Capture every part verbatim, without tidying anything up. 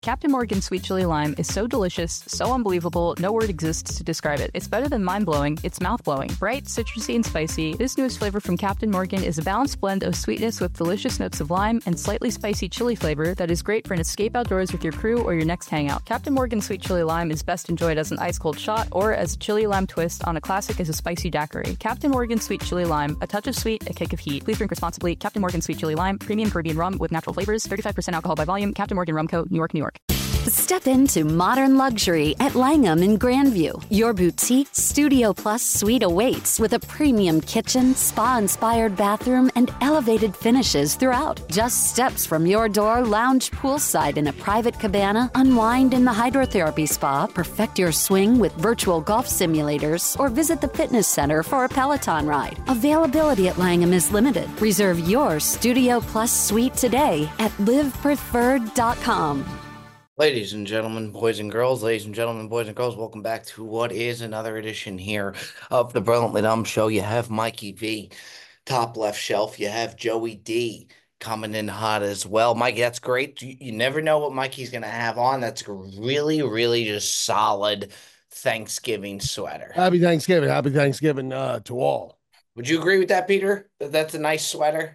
Captain Morgan Sweet Chili Lime is so delicious, so unbelievable, no word exists to describe it. It's better than mind-blowing, it's mouth-blowing. Bright, citrusy, and spicy, this newest flavor from Captain Morgan is a balanced blend of sweetness with delicious notes of lime and slightly spicy chili flavor that is great for an escape outdoors with your crew or your next hangout. Captain Morgan Sweet Chili Lime is best enjoyed as an ice-cold shot or as a chili lime twist on a classic as a spicy daiquiri. Captain Morgan Sweet Chili Lime, a touch of sweet, a kick of heat. Please drink responsibly. Captain Morgan Sweet Chili Lime, premium Caribbean rum with natural flavors, thirty-five percent alcohol by volume. Captain Morgan Rum Co., New York, New York. Step into modern luxury at Langham in Grandview. Your boutique Studio Plus suite awaits with a premium kitchen, spa-inspired bathroom, and elevated finishes throughout. Just steps from your door, lounge poolside in a private cabana, unwind in the hydrotherapy spa, perfect your swing with virtual golf simulators, or visit the fitness center for a Peloton ride. Availability at Langham is limited. Reserve your Studio Plus suite today at live preferred dot com. Ladies and gentlemen, boys and girls, ladies and gentlemen, boys and girls, welcome back to what is another edition here of the Brilliantly Dumb Show. You have Mikey V, top left shelf. You have Joey D coming in hot as well. Mikey, that's great. You, you never know what Mikey's going to have on. That's a really, really just solid Thanksgiving sweater. Happy Thanksgiving. Happy Thanksgiving uh, to all. Would you agree with that, Peter? That that's a nice sweater?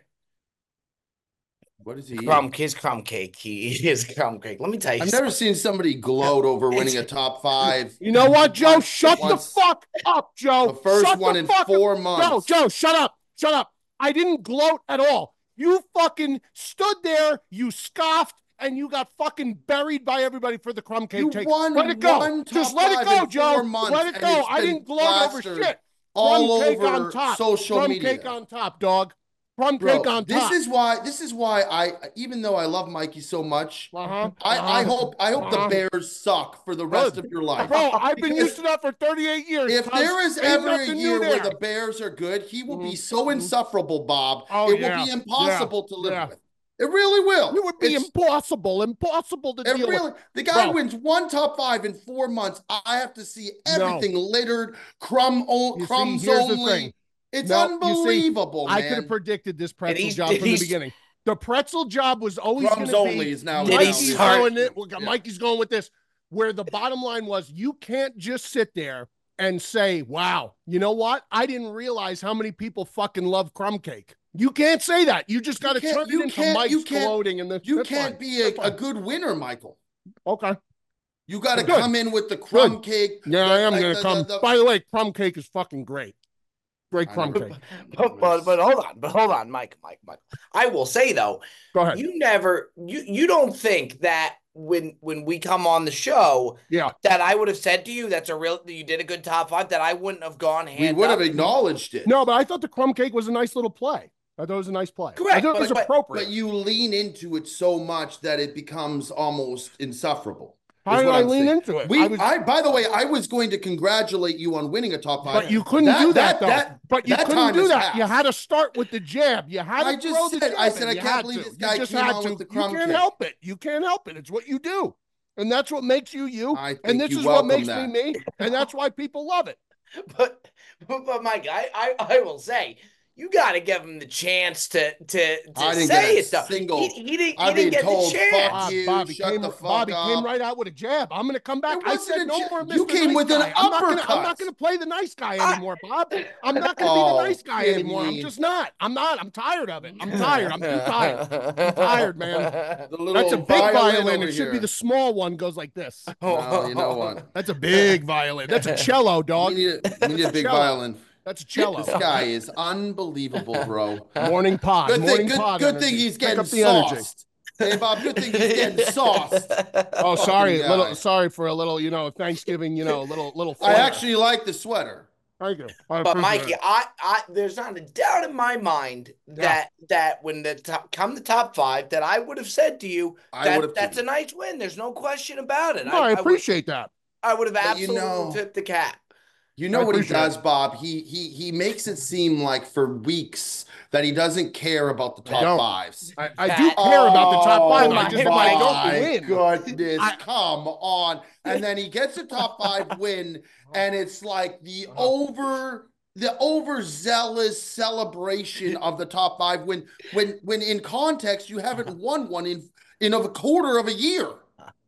What is he? Crumb, his crumb cake. He is crumb cake. Let me tell you. I've something. never seen somebody gloat over winning a top five. You know what, Joe? Shut Once, the fuck up, Joe. The first shut one the in fuck four up. months. Joe, Joe, shut up. Shut up. I didn't gloat at all. You fucking stood there, you scoffed, and you got fucking buried by everybody for the crumb cake You take. won let it go. one Just top let it five go, in Joe. four months, Let it and go. it's I been didn't gloat over plastered shit. all Crumb cake over on top. social crumb media. cake on top, dog. Crumb Bro, cake on this top. is why. This is why I, even though I love Mikey so much, Uh-huh, I, uh-huh, I hope I hope uh-huh. the Bears suck for the rest Good. of your life. Bro, I've been Because used to that for thirty-eight years. If there is ain't ever a nothing year new where there. the Bears are good, he will be Mhm, so mhm. insufferable, Bob. Oh, it yeah, will be impossible yeah, to live yeah. with. It really will. It would be It's- impossible, impossible to It deal really, with. the guy Bro. wins one top five in four months. I have to see No. everything littered, crumb, o- You see, crumbs here's the only. thing. It's No, you see, unbelievable, I man. could have predicted this pretzel he's- job did from the he's- beginning. The pretzel job was always going Crumbs to only be. is now. Did he Mikey's start- going it. Yeah. Mikey's going with this. Where the bottom line was, you can't just sit there and say, "Wow, you know what? I didn't realize how many people fucking love crumb cake." You can't say that. You just got to can't- turn it you into can't- Mike's you can't- gloating, and the, You that's can't fine. be a, That's a fine. good winner, Michael. Okay. You got to Good. come in with the crumb cake. Yeah, the- I am like going the- to come. the- the- By the way, crumb cake is fucking great. Great I crumb know. cake. But, but but hold on, but hold on, Mike, Mike, Mike. I will say though, Go ahead. you never you you don't think that when when we come on the show Yeah. that I would have said to you that's a real you did a good top five, that I wouldn't have gone We hand would up. have acknowledged it. No, but I thought the crumb cake was a nice little play. I thought it was a nice play. I Correct, thought it was but- but- appropriate. But you lean into it so much that it becomes almost insufferable. How is did what I I'm lean saying. into it? We, I I, was, by the way, I was going to congratulate you on winning a top five. but you couldn't do that, though. that- but you that couldn't time do has that. You passed. had to start with the jab. You had to I just throw the said- jab I said, in. I You can't had believe to. this guy You just came had on to. with the You crumb can't cake. help it. You can't help it. It's what you do, and that's what makes you you. I think And this you is what welcome makes that. me me, and that's why people love it. But but, but Mike, I, I I will say you got to give him the chance to to, to I didn't say get a it though. single- He, he didn't, he I've didn't been get told, the "Fuck chance. Bob, you, Bobby shut came. the fuck Bobby came up." right out with a jab. I'm going to come back. It I wasn't said a no jab. more. You Mister came nice with an guy. I'm not gonna, I'm uppercut. not going to play the nice guy I- anymore, Bob. I'm not going to Oh, be the nice guy give anymore. I'm me- just not. I'm not. I'm tired of it. I'm tired. I'm too tired. I'm tired, man. The little That's a big violin, violin. over It should here. be the small one. Goes like this. Well, you know what? That's a big violin. That's a cello, dog. We need a, we need a big Cello. violin. That's a cello. This guy is unbelievable, bro. Morning pod. Good morning thing, good, pod. good energy. thing he's Pick getting up the energy. sauced. Hey, Bob, good thing he's getting sauced. Oh, sorry, Fucking little. guy. Sorry for a little. You know, Thanksgiving. You know, little little. I flair. actually like the sweater. Thank you. I But appreciate Mikey, it. I, I there's not a doubt in my mind that that when the top come the top five, that I would have said to you I that would have that's too. a nice win. There's no question about it. No, I would- appreciate that. I would have But you absolutely know- tipped the cap. You know I what he appreciate does, it. Bob? He he he makes it seem like for weeks that he doesn't care about the I top don't. fives. I, I do care about the top five. I just my want to my go win. goodness, I- come on. And then he gets a top five win, and it's like the over the overzealous celebration of the top five when when when in context you haven't won one in in of a quarter of a year.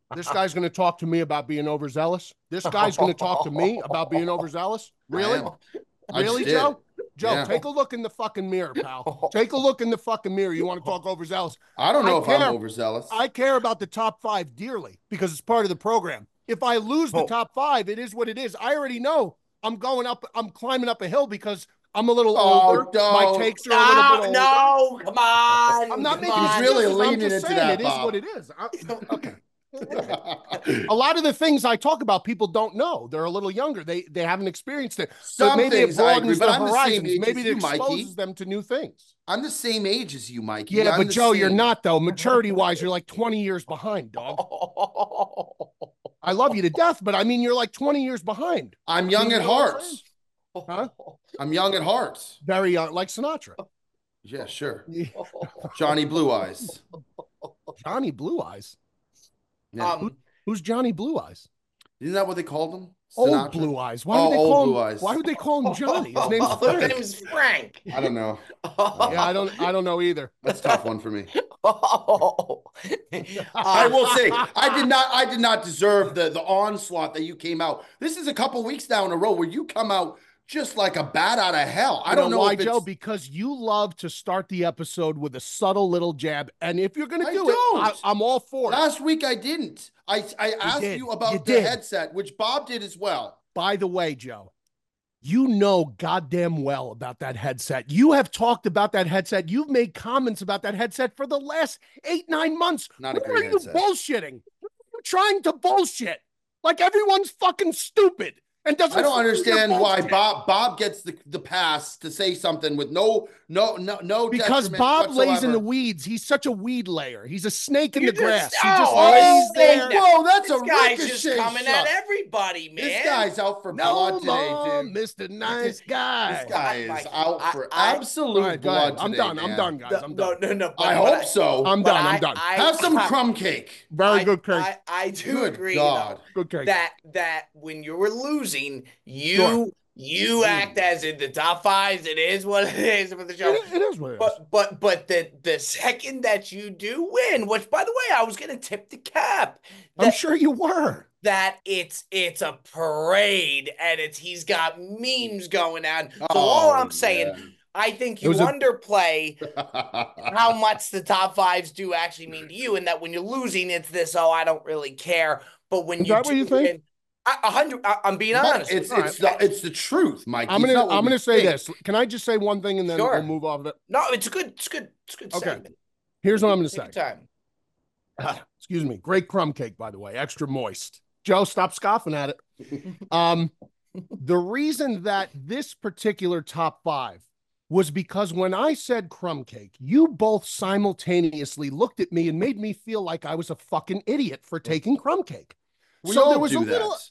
This guy's going to talk to me about being overzealous. This guy's going to talk to me about being overzealous. Really? Really, Joe? Joe, yeah. Take a look in the fucking mirror, pal. Take a look in the fucking mirror. You want to talk overzealous? I don't know I if care, I'm overzealous. I care about the top five dearly because it's part of the program. If I lose the top five, it is what it is. I already know I'm going up. I'm climbing up a hill because I'm a little oh, older. No. My takes are no, a little bit older. No, come on. I'm not come making on. really excuses. leaning I'm just into saying that, it Bob. is what it is. I, okay. A lot of the things I talk about, people don't know. They're a little younger. They they haven't experienced it. Some but maybe things it broadens agree, their horizons. The maybe it you, exposes Mikey. them to new things. I'm the same age as you, Mikey. Yeah, I'm but Joe, same. you're not though. Maturity-wise, you're like twenty years behind, dog. I love you to death, but I mean, you're like twenty years behind. I'm young at heart. Huh? I'm young at heart. Very young, like Sinatra. Yeah, sure. Johnny Blue Eyes. Johnny Blue Eyes. Yeah. Um, Who, who's Johnny Blue Eyes? Isn't that what they called him? Old Sinatra? Blue Eyes. Why oh, would they old call him? Blue Eyes. Why would they call him Johnny? His name's Frank. His name's Frank. I don't know. Yeah, I don't. I don't know either. That's a tough one for me. Oh. I will say, I did not. I did not deserve the the onslaught that you came out. This is a couple weeks now in a row where you come out just like a bat out of hell. I you don't know, know why, if Joe. it's... Because you love to start the episode with a subtle little jab, and if you're going to do don't. it, I, I'm all for Last it. week I didn't. I I asked did. you about You the did. headset, which Bob did as well. By the way, Joe, you know goddamn well about that headset. You have talked about that headset. You've made comments about that headset for the last eight, nine months. Not a Who great are you headset. bullshitting? You're trying to bullshit. Like everyone's fucking stupid. And doesn't I don't understand why bullshit. Bob Bob gets the, the pass to say something with no no no no Because detriment Bob whatsoever. lays in the weeds. He's such a weed layer. He's a snake in You the grass. just- he just oh, lays oh, there. Whoa, that's This a guy's ricochet just coming shot. at everybody, man. This guy's out for No blood more, today, dude. Mister Nice Guy. This guy is Mike, out I- for I- absolute All right, go ahead. blood I'm today, done. I'm man. done, guys. I'm no, done. no, no. But, I but hope so. I'm but done. I, I'm done. I, Have some I, crumb cake. Very I, good cake. I, I do Good agree, God. though, Good cake. that that when you were losing, you Sure. you act as in the top fives. It is what it is for the show. It, it is what it is. But but but the the second that you do win, which by the way, I was gonna tip the cap. I'm that- sure you were. that it's it's a parade and it's he's got memes going on. So Oh, all I'm saying, yeah. I think It you was a- underplay how much the top fives do actually mean to you, and that when you're losing, it's this, oh, I don't really care. But when Is you that do what you think? win, I, a hundred, I, I'm being But honest. it's with you. it's the it's the truth, Mike. I'm It's gonna not what I'm we gonna say think. this. Can I just say one thing and then Sure. we'll move off of it? No, it's a good, it's good, it's a good Okay. segment. Here's what I'm gonna Take say. your time. Ah, excuse me. Great crumb cake, by the way. Extra moist. Joe, stop scoffing at it. Um, the reason that this particular top five was because when I said crumb cake, you both simultaneously looked at me and made me feel like I was a fucking idiot for taking crumb cake. We so all there was do a little. that.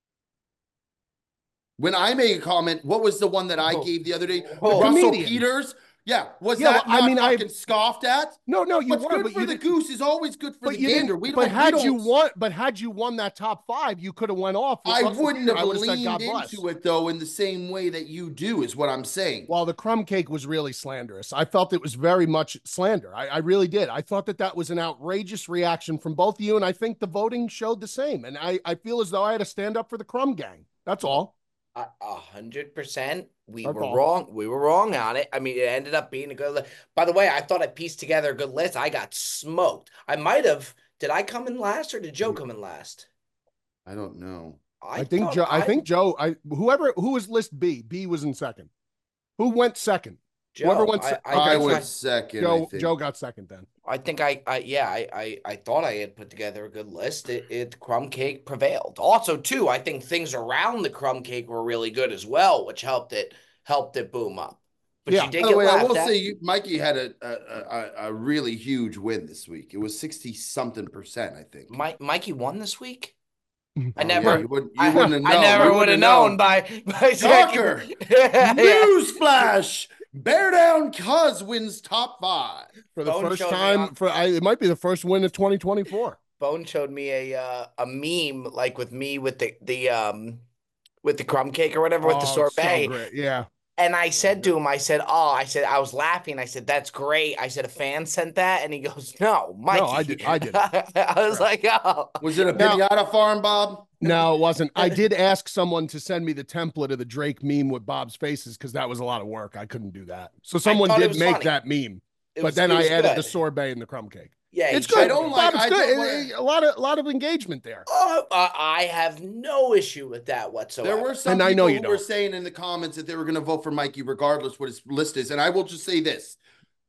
When I made a comment, what was the one that I Oh. gave the other day? Oh. Russell Comedian. Peters. Yeah, was Yeah, that well, I not mean, I- fucking scoffed at? No, no, you What's were, good but for you the didn't- goose is always good for But the you gander. didn't. We don't. But had we you don't, won, but had you won that top five, you could have went off. with I Russell wouldn't Peters. have I would have said, leaned God bless. into it though in the same way that you do. Is what I'm saying. Well, the crumb cake was really slanderous. I felt it was very much slander. I, I really did. I thought that that was an outrageous reaction from both of you, and I think the voting showed the same. And I, I feel as though I had to stand up for the crumb gang. That's all. A a hundred percent. We That's were all. wrong. We were wrong on it. I mean, it ended up being a good list. By the way, I thought I pieced together a good list. I got smoked. I might have. Did I come in last or did Joe come in last? I don't know. I, think thought Joe. I, think Joe. I whoever who was list B. B was in second. Who went second? Joe, whoever went I, se- I, I I, was second. I Joe. think. Joe got second then. I think I, I yeah, I, I, I thought I had put together a good list. It, it crumb cake prevailed. Also, too, I think things around the crumb cake were really good as well, which helped it helped it boom up. But Yeah. you did By the get way, I laughed will at. say, you, Mikey had a, a a a really huge win this week. It was sixty something percent, I think. Mike, Mikey won this week. Oh, I never, yeah, you wouldn't, you I, wouldn't have known. I never You would have wouldn't known by by Shocker. Yeah. Newsflash! Bear Down Cuz wins top five. For the Bone first showed me time, on- for I, it might be the first win of twenty twenty-four. Bone showed me a uh, a meme like with me with the the um with the crumb cake or whatever with the Oh, so sorbet. great. Yeah. And I said to him, I said, oh, I said, I was laughing. I said, that's great. I said, a fan sent that. And he goes, no, Mikey. No, I did. I did. I was like, oh. Was it a Now- pinata farm, Bob? No, it wasn't. I did ask someone to send me the template of the Drake meme with Bob's faces because that was a lot of work. I couldn't do that. So someone thought it did was make funny. that meme. It But was- then it I was added good. the sorbet and the crumb cake. Yeah, It's he good. tried- don't like- Bob, it's I good. don't It- like- it- a lot of a lot of engagement there. Oh, uh, I have no issue with that whatsoever. There were some And I people know you who were don't. saying in the comments that they were going to vote for Mikey regardless what his list is. And I will just say this.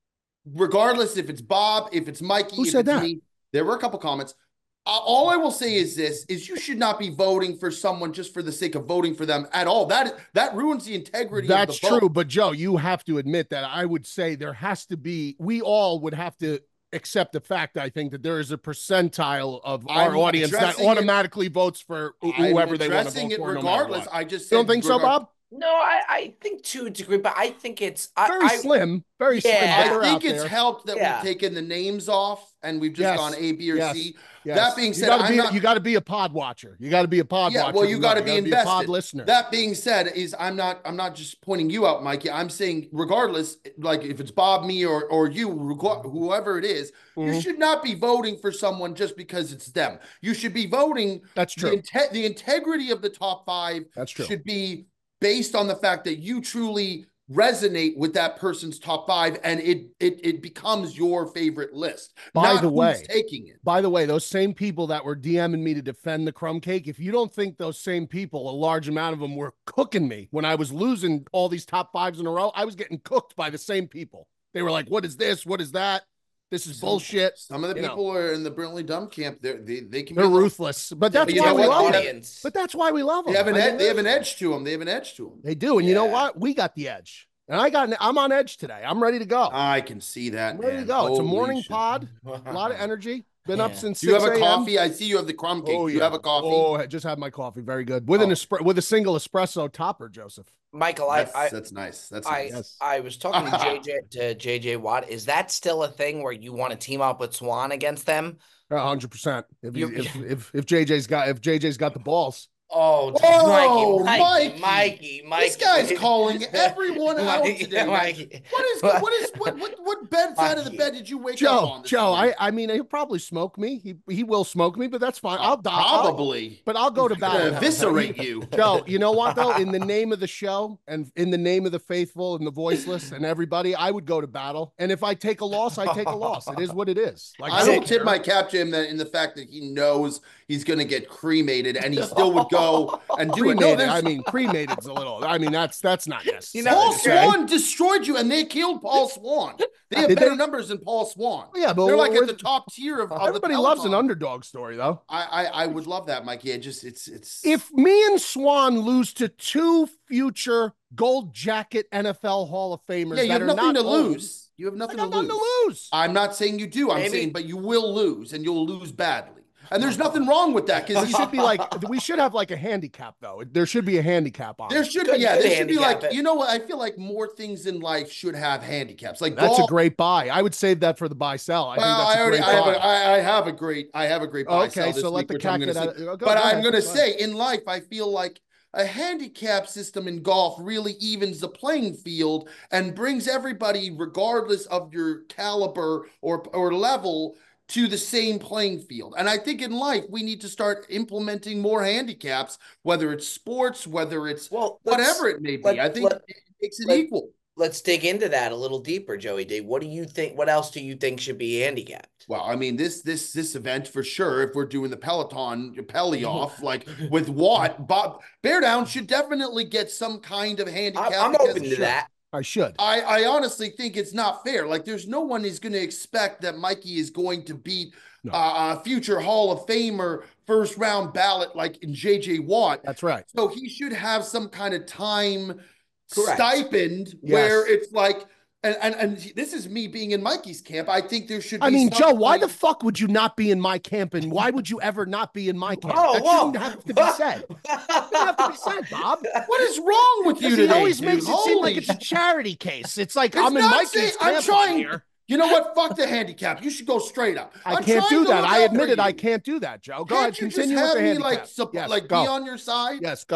Regardless if it's Bob, if it's Mikey, Who if said it's that? me, there were a couple comments. Uh, all I will say is this, is you should not be voting for someone just for the sake of voting for them at all. That that ruins the integrity That's of the vote. true. But Joe, you have to admit that I would say there has to be, we all would have to accept the fact, I think, that there is a percentile of our I'm audience that addressing it- automatically votes for I'm whoever they want to addressing vote it for. no matter regardless. what. I just You said don't think so, regard- Bob? No, I, I think to a degree, but I think it's I, Very I, slim. Very slim. Yeah. but I they're think out it's there. helped that Yeah. we've taken the names off and we've just Yes. gone A, B, or Yes. C. Yes. That being You said, gotta I'm be, not- you got to be a pod watcher. You got to be a pod Yeah, watcher. well, you got to be gotta invested. a pod listener. That being said, is I'm not I'm not just pointing you out, Mikey. I'm saying regardless, like if it's Bob, me, or or you, reg- whoever it is, you Mhm. should not be voting for someone just because it's them. You should be voting. That's The, true. inte- the integrity of the top five That's true. should be based on the fact that you truly resonate with that person's top five, and it it it becomes your favorite list. By not the who's way- taking it. By the way, those same people that were DMing me to defend the crumb cake, if you don't think those same people, a large amount of them, were cooking me when I was losing all these top fives in a row, I was getting cooked by the same people. They were like, what is this? What is that? This is Some- bullshit. Some of the You know. people are in the brilliantly dumb camp. They're, they they can They're be a little- ruthless. But that's but you why know we what? love them. audience. But that's why we love them. They have an I mean, ed- they have an edge to them. They have an edge to them. They do. And you know Yeah. what? We got the edge. And I got, I'm on edge today. I'm ready to go. I can see that. I'm ready man. to go. It's a Holy morning shit. pod, a lot of energy. Been up Yeah. since Do you have six a a m coffee? I see you have the crumb cake. Oh, Do you yeah. have a coffee? Oh, I just had my coffee. Very good. With an Oh. espre- with a single espresso topper, Joseph. Michael, I, that's, I, that's nice. That's I, nice. Yes. I was talking to J J to J J Watt. Is that still a thing where you want to team up with Swan against them? A hundred percent. If, he- You- if if if J J's got if J J's got the balls, Oh, Oh, Mikey, Mikey, Mikey. Mikey, Mikey. This guy's calling everyone out Mikey, today. man. Mikey. What is what is what what what bed side of the Mikey. bed did you wake up Joe, on? this Joe, I morning? I mean he'll probably smoke me. He he will smoke me, but that's fine. I'll die. I'll- probably but I'll go to gonna battle. eviscerate you. Joe, you know what though? In the name of the show and in the name of the faithful and the voiceless and everybody, I would go to battle. And if I take a loss, I take a loss. It is what it is. Like I don't don't tip care. my cap to him that in the fact that he knows he's going to get cremated, and he still would go and do it. No, Cremated, there's I mean, cremated's a little. I mean, that's that's not necessary. know, Paul Okay. Swan destroyed you, and they killed Paul Swan. They have Did better they? numbers than Paul Swan. Yeah, but They're like we're- at the top tier of, of the everybody loves an peloton. underdog story, though. I, I I would love that, Mikey. It just it's it's If me and Swan lose to two future gold jacket N F L Hall of Famers yeah, you that have are nothing not to old, lose. You have I nothing got to nothing lose. to lose. I'm not saying you do. I'm Maybe- saying, but you will lose, and you'll lose badly. And there's nothing wrong with that We because should be like, we should have like a handicap though. There should be a handicap on. there it. should Good- be yeah, good there should be handicap like it. you know what I feel like more things in life should have handicaps. Like That's golf, a great buy. I would save that for the buy sell. I Well, think that's I a already great I have, buy. a, I, I have a great I have a great buy Okay, sell this so let week, the which I'm cat gonna get say. out of- go- But go I'm ahead, gonna go ahead. say in life, I feel like a handicap system in golf really evens the playing field and brings everybody, regardless of your caliber or or level, to the same playing field. And I think in life we need to start implementing more handicaps, whether it's sports, whether it's Well, let's- whatever it may be. let- I think let- it makes it let- equal. Let's dig into that a little deeper, Joey D. What do you think? What else do you think should be handicapped? Well, I mean, this this this event for sure. If we're doing the Peloton Pelly off, like with Watt, Bob Bear Down should definitely get some kind of handicap. I'm, I'm because open to sure, that. I should. I I honestly think it's not fair. Like, there's no one is going to expect that Mikey is going to beat No. uh, a future Hall of Famer first round ballot like in J J Watt. That's right. So he should have some kind of time Correct. stipend Yes. where it's like. And, and and this is me being in Mikey's camp. I think there should be I mean, some Joe, why kind- the fuck would you not be in my camp, and why would you ever not be in my camp? Whoa, that whoa. shouldn't have to be said. Doesn't have to be said, Bob. What is wrong with you Because today? he always dude? makes it seem like Holy it's a charity case. It's like It's I'm in not Mikey's saying- camp I'm trying- here. You know what? Fuck the handicap. You should go straight up. I I'm can't trying do to that. look I out for admitted I you. can't do that, Joe. Go Can't ahead, you just continue with have the me handicap. like sup- Yes, like go. be on your side? Yes, go.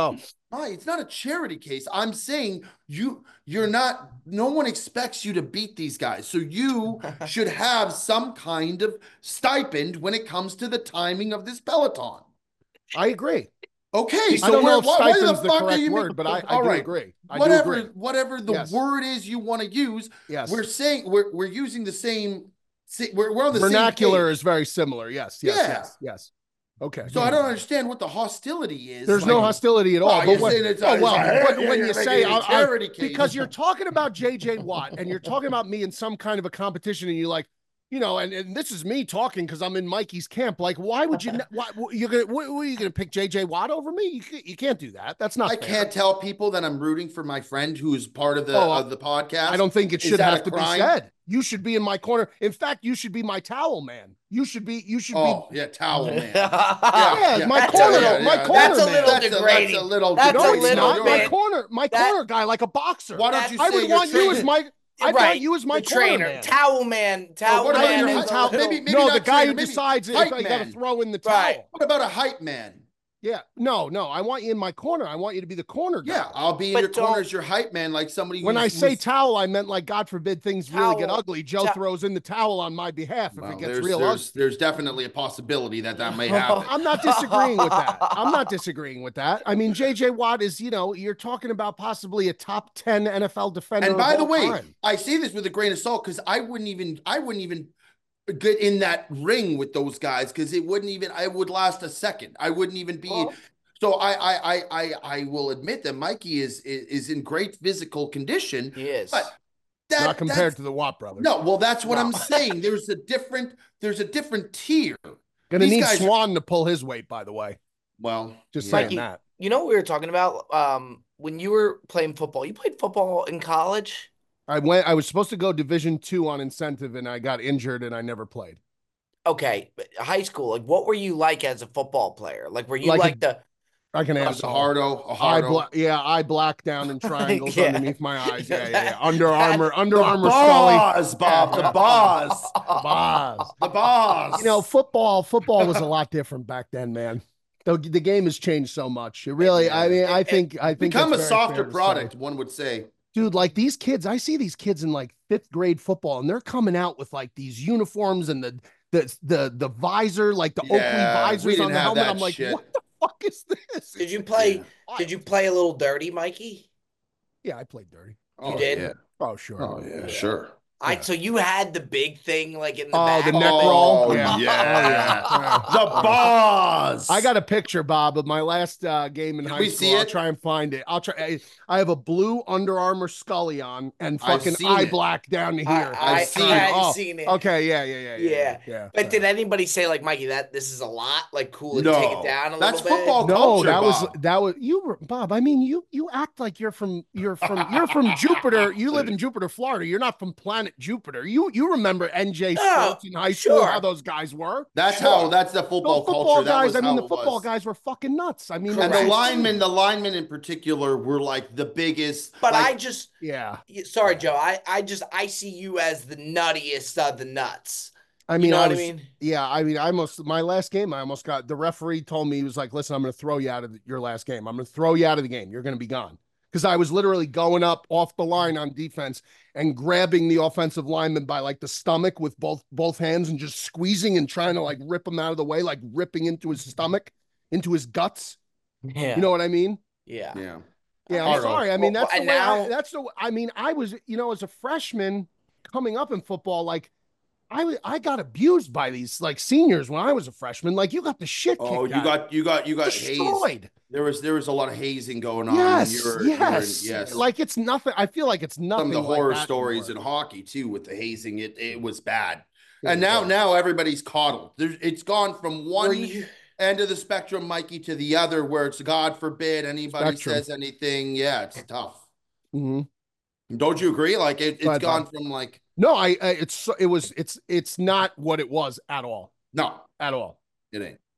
My, it's not a charity case. I'm saying you, you're not, no one expects you to beat these guys. So you should have some kind of stipend when it comes to the timing of this Peloton. I agree. Okay, so I don't where, know if why, why stipend's the the fuck are correct you word, but I, I all do right. agree. I whatever, do agree. whatever the Yes. word is you want to use, Yes. we're saying we're we're using the same. We're we're on the vernacular same page. is very similar. Yes, yes, Yeah. yes, yes. Okay. So I don't understand what the hostility is. There's like, no hostility at all. well, but you're when, saying it's oh, a- well, it's a- but yeah, when you're you making say it a I- I- charity case. because you're talking about J J Watt and you're talking about me in some kind of a competition, and you're like, you know, and, and this is me talking because I'm in Mikey's camp. Like, why would you? Why you're gonna? What, what, are you gonna pick J J Watt over me? You can't, you can't do that. That's not. I fair. can't tell people that I'm rooting for my friend who is part of the Oh, of the podcast. I don't think it Is should that have a to crime? be said. You should be in my corner. In fact, you should be my towel man. You should be. You should Oh be. yeah, towel man. Yeah, yeah. my That's corner. a little- my yeah, corner. that's a man. little That's a- that's a degrading. little That's No, a degrading. it's little not. You're My bit. right. corner. My That- corner guy, like a boxer. Why don't you I say would you're want you as training- my. I right. want you as my the corner trainer, man. towel man, towel what about man. your is hype- a towel- little- maybe- maybe no, not the guy trainer, who maybe decides if hype I got to man. throw in the towel. Right. What about a hype man? Yeah, no, no. I want you in my corner. I want you to be the corner guy. Yeah, I'll be in But your corner don't- as your hype man, like somebody. When I who's- say who's- towel, I meant like God forbid things really get Towel. ugly. Joe Tow- throws in the towel on my behalf if well, it gets there's, real there's, ugly. there's definitely a possibility that that may happen. I'm not disagreeing with that. I'm not disagreeing with that. I mean, J J Watt is, you know, you're talking about possibly a top ten N F L defender. And by of the all way, time. I say this with a grain of salt because I wouldn't even, I wouldn't even get in that ring with those guys because it wouldn't even, I would last a second. I wouldn't even be. Well- so I, I, I, I, I will admit that Mikey is, is is in great physical condition, He is. but that, not compared that's- to the Watt brothers. No, well, that's what No. I'm saying. There's a different, there's a different tier. Gonna these need guys are- Swan to pull his weight, by the way. Well, Just yeah. saying Mikey, that. You know what we were talking about? Um, when you were playing football, you played football in college? I went. I was supposed to go Division Two on incentive, and I got injured, and I never played. Okay, but high school, like what were you like as a football player? Like were you Like like, a- the I can a answer. hardo, a I hardo. bla- yeah, I black down in triangles Yeah. underneath my eyes. Yeah, yeah, yeah. Under Armour, Under The Armour Scully. boss, Bob, the boss, Boss. the boss. You know, football. Football was a lot different back then, man. The, the game has changed so much. It really. I mean, I think. I think become a that's very softer fair to say. product, one would say. Dude, like these kids, I see these kids in like fifth grade football, and they're coming out with like these uniforms and the the the the visor, like the Yeah, Oakley we visors didn't on the have helmet. that I'm like, shit. what the fuck is this? Did you play Yeah. did you play a little dirty, Mikey? Yeah, I played dirty. Oh, did? Yeah. Oh, sure. Oh, yeah, sure. I Yeah. so you had the big thing like in the Oh, back. the neck of it? roll? Oh, Yeah. yeah. Oh, yeah. The boss. I got a picture, Bob, of my last uh, game in Can high we school. see I'll it? try and find it. I'll try. I, I have a blue Under Armour Scully on and I've fucking seen eye it. black down to I, here. I, I've I seen it. hadn't Oh, seen it. Okay, yeah, yeah, yeah, yeah, Yeah. yeah. But yeah. did anybody say like Mikey that this is a lot? Like cool to No. take it down a That's little bit? football No, culture, that was Bob. that was you were Bob. I mean, you you act like you're from you're from you're from Jupiter. You live in Jupiter, Florida. You're not from planet Jupiter. You you remember N J No, Sports in high school, sure. how those guys were? That's Sure. how. That's the The football, football culture. That guys, was I mean, how the it football was. guys were fucking nuts. I mean, And Correct. the linemen, the linemen in particular, were like the biggest. But like, I just yeah. sorry, Joe. I, I just I see you as the nuttiest of the nuts. I mean, you know I what was, I mean? yeah, I mean, I almost my last game, I almost got the referee told me he was like, "Listen, I'm going to throw you out of the, your last game. I'm going to throw you out of the game. You're going to be gone." Because I was literally going up off the line on defense and grabbing the offensive lineman by like the stomach with both both hands and just squeezing and trying to like rip him out of the way, like ripping into his stomach, into his guts. Yeah. You know what I mean? yeah. yeah. Yeah, I'm Hard on. sorry. I mean, Well, that's the and way. now- I, that's the. I mean, I was, you know, as a freshman coming up in football, like I wa- I got abused by these like seniors when I was a freshman. Like you got the shit kicked Oh, you out. got you got you got hazed. destroyed. There was there was a lot of hazing going on. Yes, You were- you were in- yes, yes. Like it's nothing. I feel like it's nothing. Some of the like horror that stories anymore. in hockey too with the hazing. It it was bad. Yeah, And now yeah. now everybody's coddled. There's it's gone from Were one you, end of the spectrum, Mikey, to the other, where it's God forbid anybody Spectrum. says anything. Yeah, it's tough. Mhm. Don't you agree? Like it, it's Go ahead, gone Bob. from like No, I. I it's it was it's it's not what it was at all. no, At all. it ain't.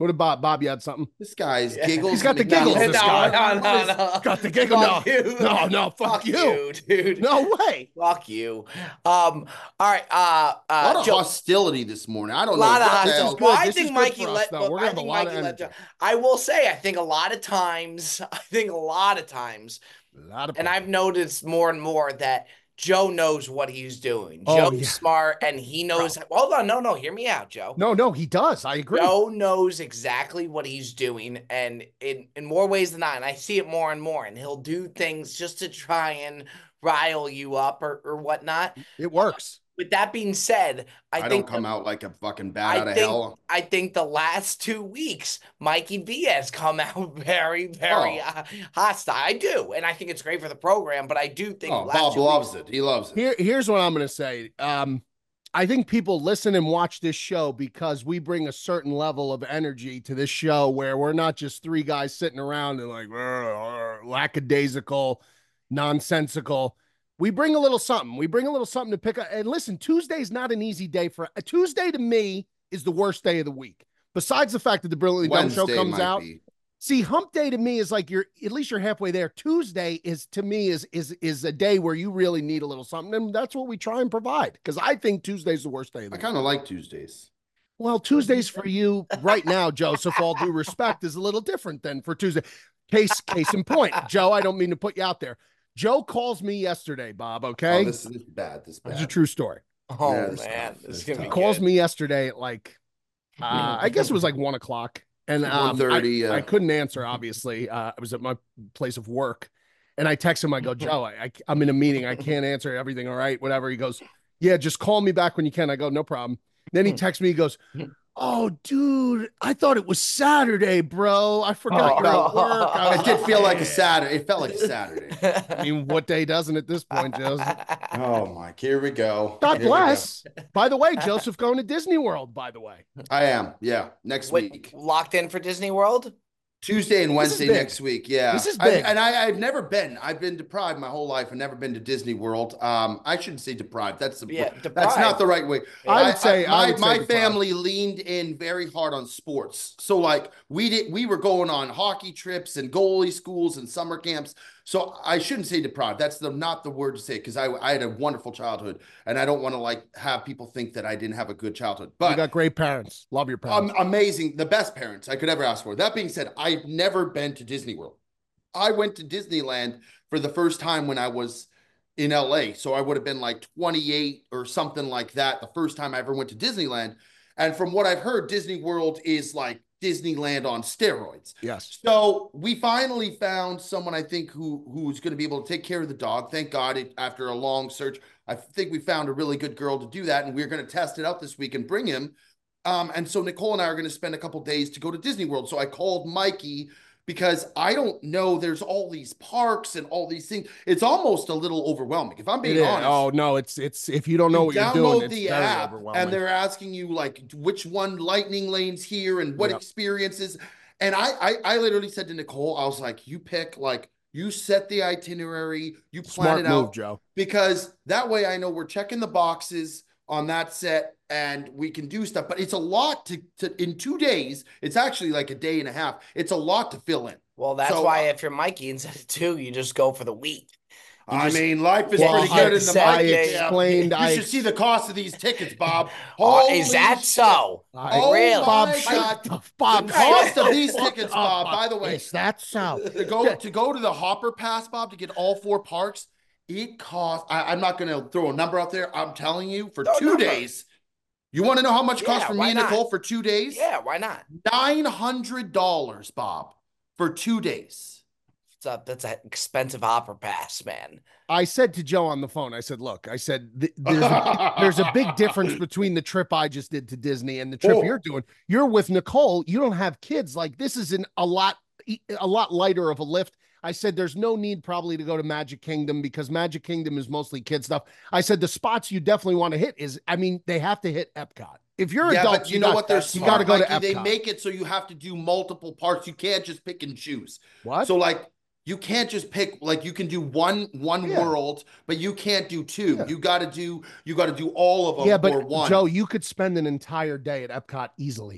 What about Bob? You had something? This guy's Yeah. giggles. He's got the McDonald's. giggles, this no, guy. no, no, no. Got the giggle. Fuck No, you. no, no. Fuck, Fuck you. you, dude. No way. Fuck you. Um. All right. Uh. A uh lot of Joe, hostility this morning. I a don't know. lot of what the This is hell- hostility. Well, I This is think good Mikey for us, let. though. But We're I gonna have a think lot of Mikey let. energy. I will say, I think a lot of times, I think a lot of times, A lot of and people. I've noticed more and more that Joe knows what he's doing. Oh, Joe's yeah. smart, and he knows. Hold on, no, no, hear me out, Joe. No, no, he does. I agree. Joe knows exactly what he's doing, and in, in more ways than not, and I see it more and more, and he'll do things just to try and rile you up or, or whatnot. It works. With that being said, I, I, think don't come the, out like a fucking bat I out of think hell. I think the last two weeks, Mikey V has come out very, very Oh. uh, hostile. I do, and I think it's great for the program, but I do think Oh, last Bob two loves weeks, it. He loves it. Here, here's what I'm going to say. Um, I think people listen and watch this show because we bring a certain level of energy to this show where we're not just three guys sitting around and like "Ugh, ugh," lackadaisical, nonsensical. We bring a little something. We bring a little something to pick up. And listen, Tuesday's not an easy day for a Tuesday to me is the worst day of the week. Besides the fact that the Brilliantly Dumb Show Wednesday comes might out. be. See, hump day to me is like you're at least you're halfway there. Tuesday is to me is is is a day where you really need a little something, and that's what we try and provide. Because I think Tuesday's the worst day of the I week. kind of like Tuesdays. Well, Tuesdays for you right now, Joseph, all due respect, is a little different than for Tuesday. Case case in point, Joe. I don't mean to put you out there. Joe calls me yesterday, Bob. Okay, Oh, this, this is bad. This is it's a bad. true story. oh Yeah, it's man, tough. this is It's gonna be tough. Calls good. me yesterday at like uh, I guess it was like one o'clock. And um, one thirty, I, uh, I couldn't answer, obviously. Uh, I was at my place of work. And I text him, I go, Joe, I, I, I'm in a meeting. I can't answer everything. All right, whatever. He goes, yeah, just call me back when you can. I go, no problem. Then he texts me, he goes, oh, dude, I thought it was Saturday, bro. I forgot you're at work. I It was did like, feel like a Saturday. It felt like a Saturday. I mean, what day doesn't at this point, Joseph? Oh, Mike. Here we go. God Here we go. bless. By the way, Joseph going to Disney World, by the way. I am. Yeah. Next Wait, week. locked in for Disney World? Tuesday and This is Wednesday big. next week. Yeah. This is I- big. and I, I've never been. I've been deprived my whole life. I've never been to Disney World. Um, I shouldn't say deprived. That's the, Yeah, that's deprived. not the right way. I would say- I my, would say my deprived. family leaned in very hard on sports. So like we did, we were going on hockey trips and goalie schools and summer camps. So I shouldn't say deprived. That's the not the word to say because I, I had a wonderful childhood and I don't want to like have people think that I didn't have a good childhood. You But got great parents. Love your parents. um, amazing, the best parents I could ever ask for. That being said, I've never been to Disney World. I went to Disneyland for the first time when I was in L A. So I would have been like twenty-eight or something like that the first time I ever went to Disneyland. And from what I've heard, Disney World is like Disneyland on steroids. Yes. So we finally found someone I think who who's going to be able to take care of the dog. Thank God, it, after a long search, I think we found a really good girl to do that, and we're going to test it out this week and bring him. Um, and so Nicole and I are going to spend a couple days to go to Disney World. So I called Mikey because I don't know. There's all these parks and all these things. It's almost a little overwhelming, if I'm It being is. honest. Oh no, it's it's if you don't know what You you're doing, download it's the very app overwhelming. and they're asking you like which one lightning lanes here and what Yep. experiences. And I, I I literally said to Nicole, I was like, you pick, like you set the itinerary, you plan Smart it move, out, Joe. because that way I know we're checking the boxes on that set and we can do stuff. But it's a lot to to in two days. It's actually like a day and a half. It's a lot to fill in. Well, that's So, why uh, if you're Mikey instead of two, you just go for the week. You I just- mean, life is Well, pretty I good in the said- market. I explained- You I should ex- see the cost of these tickets, Bob. Oh, Holy is that shit. so? I- Oh Really? Bob, my shut God. the Bob, The shut cost the of these fuck tickets, up, Bob, by the way. Is that so? to go to go to the Hopper Pass, Bob, to get all four parks, it costs. I, I'm not going to throw a number out there. I'm telling you, for Throw a two number. days. You want to know how much it costs Yeah, for me why and not? Nicole for two days? Yeah, why not? Nine hundred dollars, Bob, for two days. It's a, that's an expensive opera pass, man. I said to Joe on the phone, I said, look, I said, th- there's, a, there's a big difference between the trip I just did to Disney and the trip Oh. you're doing. You're with Nicole. You don't have kids. Like this is an, a lot, a lot lighter of a lift. I said, there's no need probably to go to Magic Kingdom because Magic Kingdom is mostly kid stuff. I said, the spots you definitely want to hit is, I mean, they have to hit Epcot. If you're Yeah, adult, but you know got, what? They're you smart, got to go to Mikey. They Epcot. make it so you have to do multiple parts. You can't just pick and choose. What? So like you can't just pick, like you can do one one Yeah. world, but you can't do two. Yeah. You got to do you got to do all of them yeah, or but one. Joe, you could spend an entire day at Epcot easily.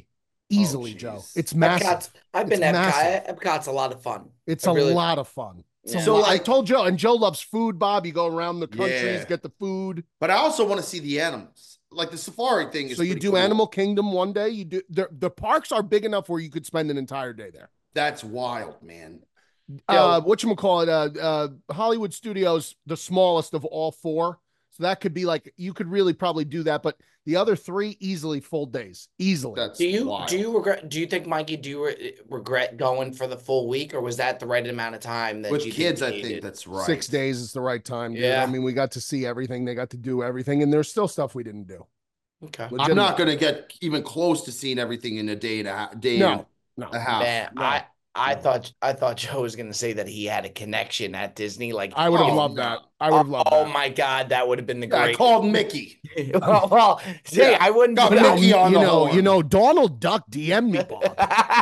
Easily, Oh, Joe. jeez. It's massive. Epcot's, I've It's been to massive. Epcot. Epcot's a lot of fun. It's I a really, lot of fun. It's a Yeah. So, lot. I like- told Joe, and Joe loves food, Bob. You go around the countries, Yeah. get the food. But I also want to see the animals. Like the safari thing is So you pretty do cool. Animal Kingdom one day. You do the the parks are big enough where you could spend an entire day there. That's wild, man. Uh, whatchamacallit, uh, uh, Hollywood Studios, the smallest of all four. So that could be like, you could really probably do that. But the other three, easily full days. Easily. That's Do you wild. do you regret? Do you think, Mikey? Do you re regret going for the full week, or was that the right amount of time that With you kids, think I you think needed? that's right. Six days is the right time, dude. Yeah. I mean, we got to see everything. They got to do everything. And there's still stuff we didn't do. Okay. I'm not going to get even close to seeing everything in a day and a half. Day No, and no. a half. Man, no, I I no. thought I thought Joe was going to say that he had a connection at Disney. Like I would have Oh, loved no. that. I would have loved oh that. my God, that would have been the Yeah, I great. called Mickey. well, well, see, Yeah. I wouldn't. Got do that. Mickey on you the know, horn. you know, Donald Duck D M'd me, Bob.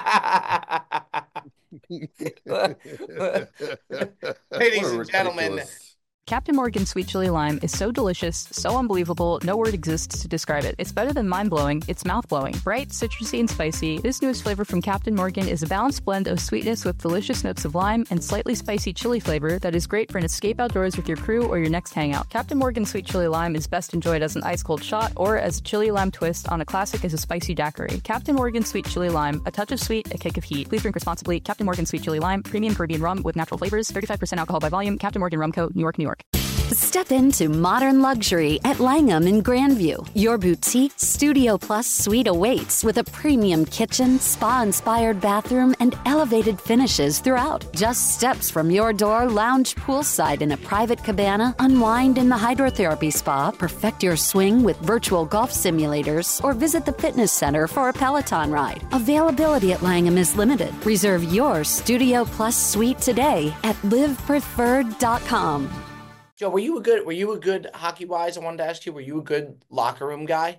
Ladies What a and gentlemen, ridiculous- Captain Morgan Sweet Chili Lime is so delicious, so unbelievable, no word exists to describe it. It's better than mind-blowing, it's mouth-blowing. Bright, citrusy, and spicy, this newest flavor from Captain Morgan is a balanced blend of sweetness with delicious notes of lime and slightly spicy chili flavor that is great for an escape outdoors with your crew or your next hangout. Captain Morgan Sweet Chili Lime is best enjoyed as an ice-cold shot or as a chili lime twist on a classic as a spicy daiquiri. Captain Morgan Sweet Chili Lime, a touch of sweet, a kick of heat. Please drink responsibly. Captain Morgan Sweet Chili Lime, premium Caribbean rum with natural flavors, thirty-five percent alcohol by volume. Captain Morgan Rum Co., New York, New York. Step into modern luxury at Langham in Grandview. Your boutique Studio Plus suite awaits with a premium kitchen, spa-inspired bathroom, and elevated finishes throughout. Just steps from your door, lounge poolside in a private cabana, unwind in the hydrotherapy spa, perfect your swing with virtual golf simulators, or visit the fitness center for a Peloton ride. Availability at Langham is limited. Reserve your Studio Plus suite today at live preferred dot com. Joe, were you a good? Were you a good hockey wise? I wanted to ask you. Were you a good locker room guy?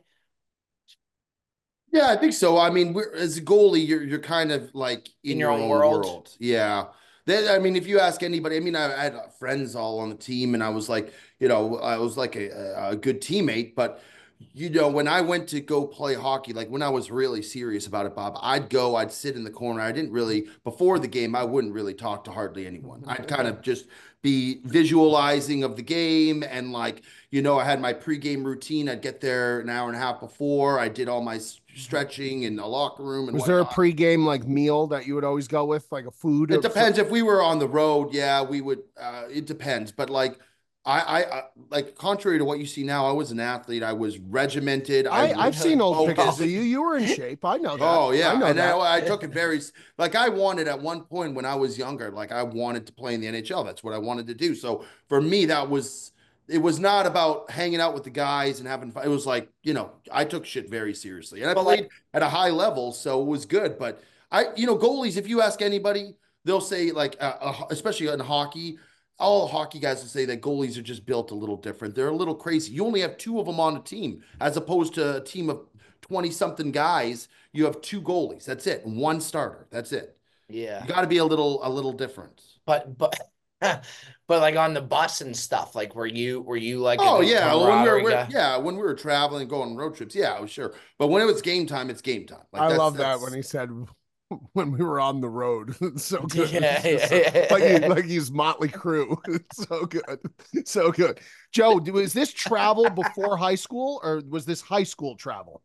Yeah, I think so. I mean, we're, as a goalie, you're you're kind of like in, your, own world. Yeah. Then, I mean, if you ask anybody, I mean, I, I had friends all on the team, and I was like, you know, I was like a, a good teammate. But you know, when I went to go play hockey, like when I was really serious about it, Bob, I'd go, I'd sit in the corner. I didn't really before the game. I wouldn't really talk to hardly anyone. I'd kind of just be visualizing of the game, and like, you know, I had my pregame routine. I'd get there an hour and a half before. I did all my stretching in the locker room. And Was there a whatnot. pregame like meal that you would always go with, like a food? It or depends. If we were on the road, yeah, we would. Uh, it depends, but like. I, I, I like contrary to what you see now, I was an athlete. I was regimented. I, I I've seen old focused. pictures of you. You were in shape. I know that. Oh yeah, I know and that. I, I took it very like I wanted at one point when I was younger, like I wanted to play in the N H L. That's what I wanted to do. So for me, that was it was not about hanging out with the guys and having fun. It was like, you know, I took shit very seriously, and I But, played like- at a high level, so it was good. But I, you know, goalies, if you ask anybody, they'll say like, uh, uh, especially in hockey. All hockey guys will say that goalies are just built a little different. They're a little crazy. You only have two of them on a team, as opposed to a team of twenty something guys. You have two goalies. That's it. And one starter. That's it. Yeah, You got to be a little, a little different. but but but like on the bus and stuff. Like, were you were you like? a Oh good yeah, when we were, camaraderie we're- guy? yeah, when we were traveling, going on road trips, yeah, oh, sure. But when it was game time, it's game time. Like, I that's- love that that's- when he said when we were on the road. It's so good. Yeah, It's yeah, so- yeah. like, he, like he's Motley Crue. It's so good. So good. Joe, was this travel before high school or was this high school travel?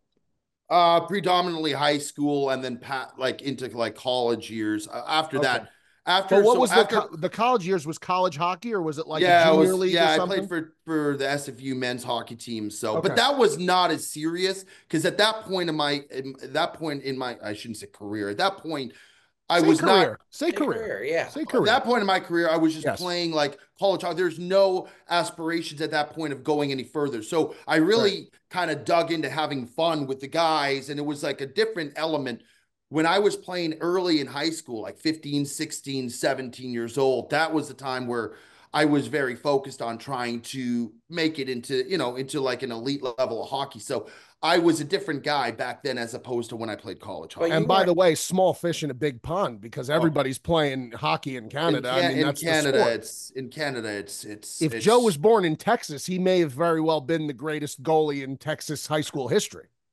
Uh, predominantly high school, and then pat like into like college years. Uh, after Okay. that, after But what so was after, the co- the college years? Was college hockey or was it like yeah, a I junior was, league yeah, or I something? played for for the S F U men's hockey team. So, Okay. but that was not as serious because at that point in my in, at that point in my I shouldn't say career. At that point, I Say was career. not. Say Say career. career, yeah. Say At career. that point in my career, I was just Yes. playing like college hockey. There's no aspirations at that point of going any further. So I really kind of dug into having fun with the guys, and it was like a different element. When I was playing early in high school, like fifteen, sixteen, seventeen years old, that was the time where I was very focused on trying to make it into, you know, into like an elite level of hockey. So I was a different guy back then as opposed to when I played college hockey. Well, And you by weren't- the way, small fish in a big pond because everybody's playing hockey in Canada. In, Can- I mean, in that's the Canada, sport. it's in Canada, it's it's If it's, Joe was born in Texas, he may have very well been the greatest goalie in Texas high school history.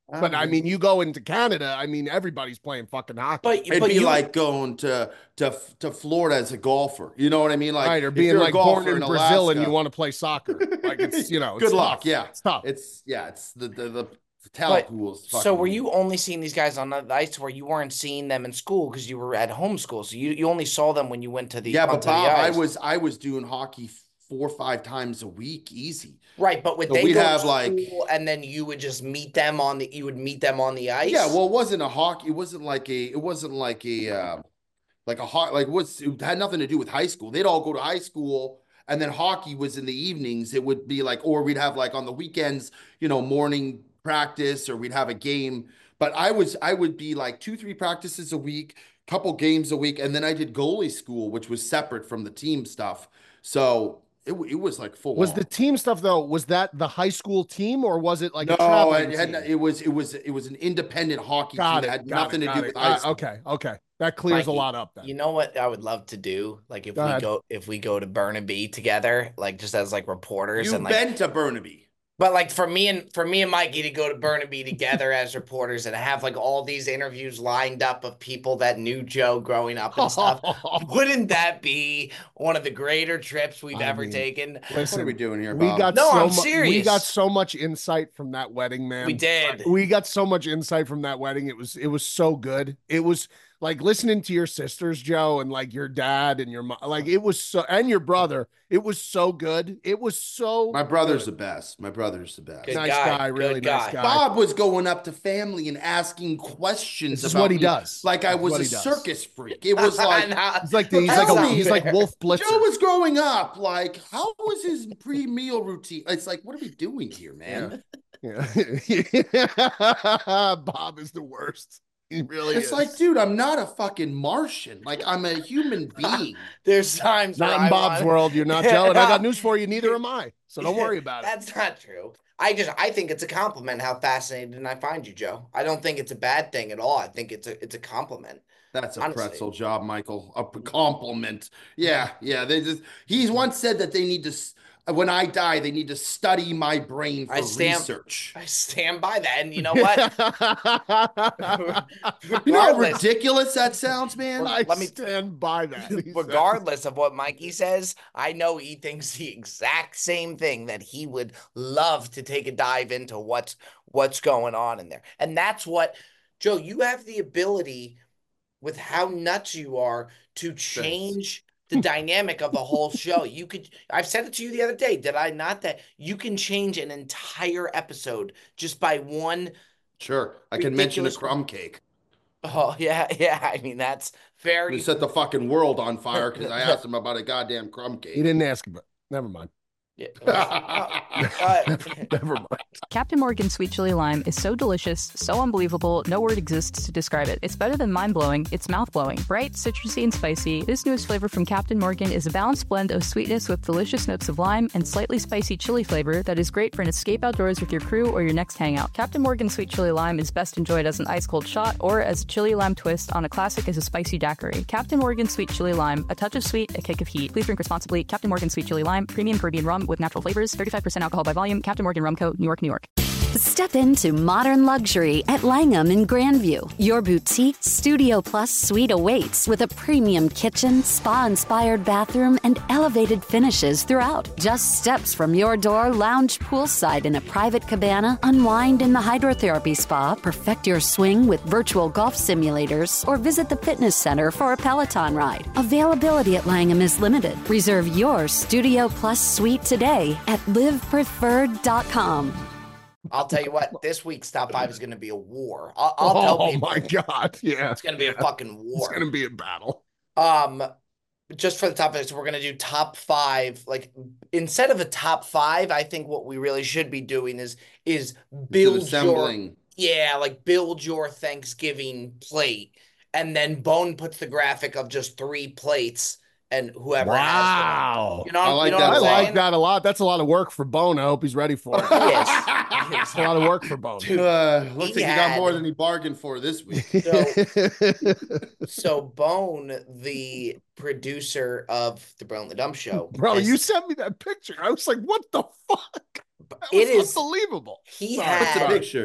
But I mean, you go into Canada, I mean, everybody's playing fucking hockey. But It'd but be you like going to to to Florida as a golfer. You know what I mean? Like, right, or if being you're a like born golfer in in Brazil and Alaska- you want to play soccer. Like, it's, you know, it's good luck. tough. Yeah, It's tough. It's yeah, it's the the, the talent But- pools. so were you only seeing these guys on the ice where you weren't seeing them in school because you were at home school? So you, you only saw them when you went to the Yeah, but onto the Bob, I ice. was I was doing hockey four or five times a week, easy. Right, but would So they we'd go have, to like- school and then you would just meet them on the you would meet them on the ice? Yeah, well, it wasn't a hockey. It wasn't like a. It wasn't like a. Uh, like a hot. Like what's it had nothing to do with high school. They'd all go to high school, and then hockey was in the evenings. It would be like, or we'd have like on the weekends, you know, morning practice, or we'd have a game. But I was, I would be like two, three practices a week, couple games a week, and then I did goalie school, which was separate from the team stuff. So it, it was like full. Was on. the team stuff though? Was that the high school team or was it like no? a traveling It, had, team? it was it was it was an independent hockey Got team. it. It had got nothing it, to got do it. with high Uh, school. okay, okay, that clears Mikey, a lot up. Then You know what I would love to do? Like if Go we ahead. go if we go to Burnaby together, like just as like reporters You've and like been to Burnaby. but like for me and for me and Mikey to go to Burnaby together as reporters and have like all these interviews lined up of people that knew Joe growing up and stuff. Wouldn't that be one of the greater trips we've I ever mean, taken? Listen, What are we doing here, we Bob? got No, so I'm mu- We serious. got so much insight from that wedding, man. We did. We got so much insight from that wedding. It was it was so good. It was like listening to your sisters, Joe, and like your dad and your mom. Like it was so, and your brother. It was so good. It was so. My brother's good. the best. My brother's the best. Good nice guy, guy, good really nice guy. guy. Bob was going up to family and asking questions This is about what he me does. like I This is was what a he does. circus freak. It was like Nah, He's like the, he's like Tell a, me. he's like Wolf Blitzer. Joe was growing up. Like, how was his pre-meal routine? It's like, what are we doing here, man? Yeah. Bob is the worst. He really It's is. like, dude, I'm not a fucking Martian. Like, I'm a human being. there's times Not where in I Bob's want- world. You're not Joe, and I got news for you. Neither am I. So don't worry about it. That's not true. I just I think it's a compliment how fascinating I find you, Joe. I don't think it's a bad thing at all. I think it's a it's a compliment. That's a Honestly. pretzel job, Michael. A p- compliment. Yeah, yeah. They just. He's once said that they need to. s- When I die, they need to study my brain for I stand- research. I stand by that, and you know what? You know how Regardless- ridiculous that sounds, man? I Let me- stand by that. he said. Regardless of what Mikey says, I know he thinks the exact same thing, that he would love to take a dive into what's what's going on in there. And that's what, Joe, you have the ability with how nuts you are to change the dynamic of the whole show. You could, I've said it to you the other day, did I not? That you can change an entire episode just by one. Sure. I can mention a Ridiculous- crumb cake. Oh, yeah, yeah. I mean, that's We very. set the fucking world on fire because I asked him about a goddamn crumb He cake. didn't ask about. Never mind. Yeah. Uh, Never mind. Captain Morgan Sweet Chili Lime is so delicious, so unbelievable, no word exists to describe it. It's better than mind-blowing, it's mouth-blowing. Bright, citrusy, and spicy, this newest flavor from Captain Morgan is a balanced blend of sweetness with delicious notes of lime and slightly spicy chili flavor that is great for an escape outdoors with your crew or your next hangout. Captain Morgan Sweet Chili Lime is best enjoyed as an ice-cold shot or as a chili lime twist on a classic as a spicy daiquiri. Captain Morgan Sweet Chili Lime, a touch of sweet, a kick of heat. Please drink responsibly. Captain Morgan Sweet Chili Lime, premium Caribbean rum with natural flavors, thirty-five percent alcohol by volume. Captain Morgan Rum Co., New York, New York. Step into modern luxury at Langham in Grandview. Your boutique Studio Plus suite awaits with a premium kitchen, spa-inspired bathroom, and elevated finishes throughout. Just steps from your door, lounge poolside in a private cabana, unwind in the hydrotherapy spa, perfect your swing with virtual golf simulators, or visit the fitness center for a Peloton ride. Availability at Langham is limited. Reserve your Studio Plus suite today at live preferred dot com. I'll tell you what, this week's top five is going to be a war. I'll, I'll tell Oh people my God. Yeah. it's going to be a fucking It's war. going to be a battle. Um, just for the top five, so we're going to do top five. Like instead of a top five, I think what we really should be doing is is build your assembling. yeah, like build your Thanksgiving plate, and then Bone puts the graphic of just three plates, and whoever has Wow. them. You know, I like you know that what I I'm a lot. like saying? that a lot. That's a lot of work for Bone. I hope he's ready for it. It is. It's a lot of work for Bone. Dude, Uh, looks he like he got had- more than he bargained for this week. So Bone, the producer of the Brilliantly Dumb Show, Bro, is- you sent me that picture. I was like, what the fuck? That It was is- unbelievable. he Sorry. What's the had picture?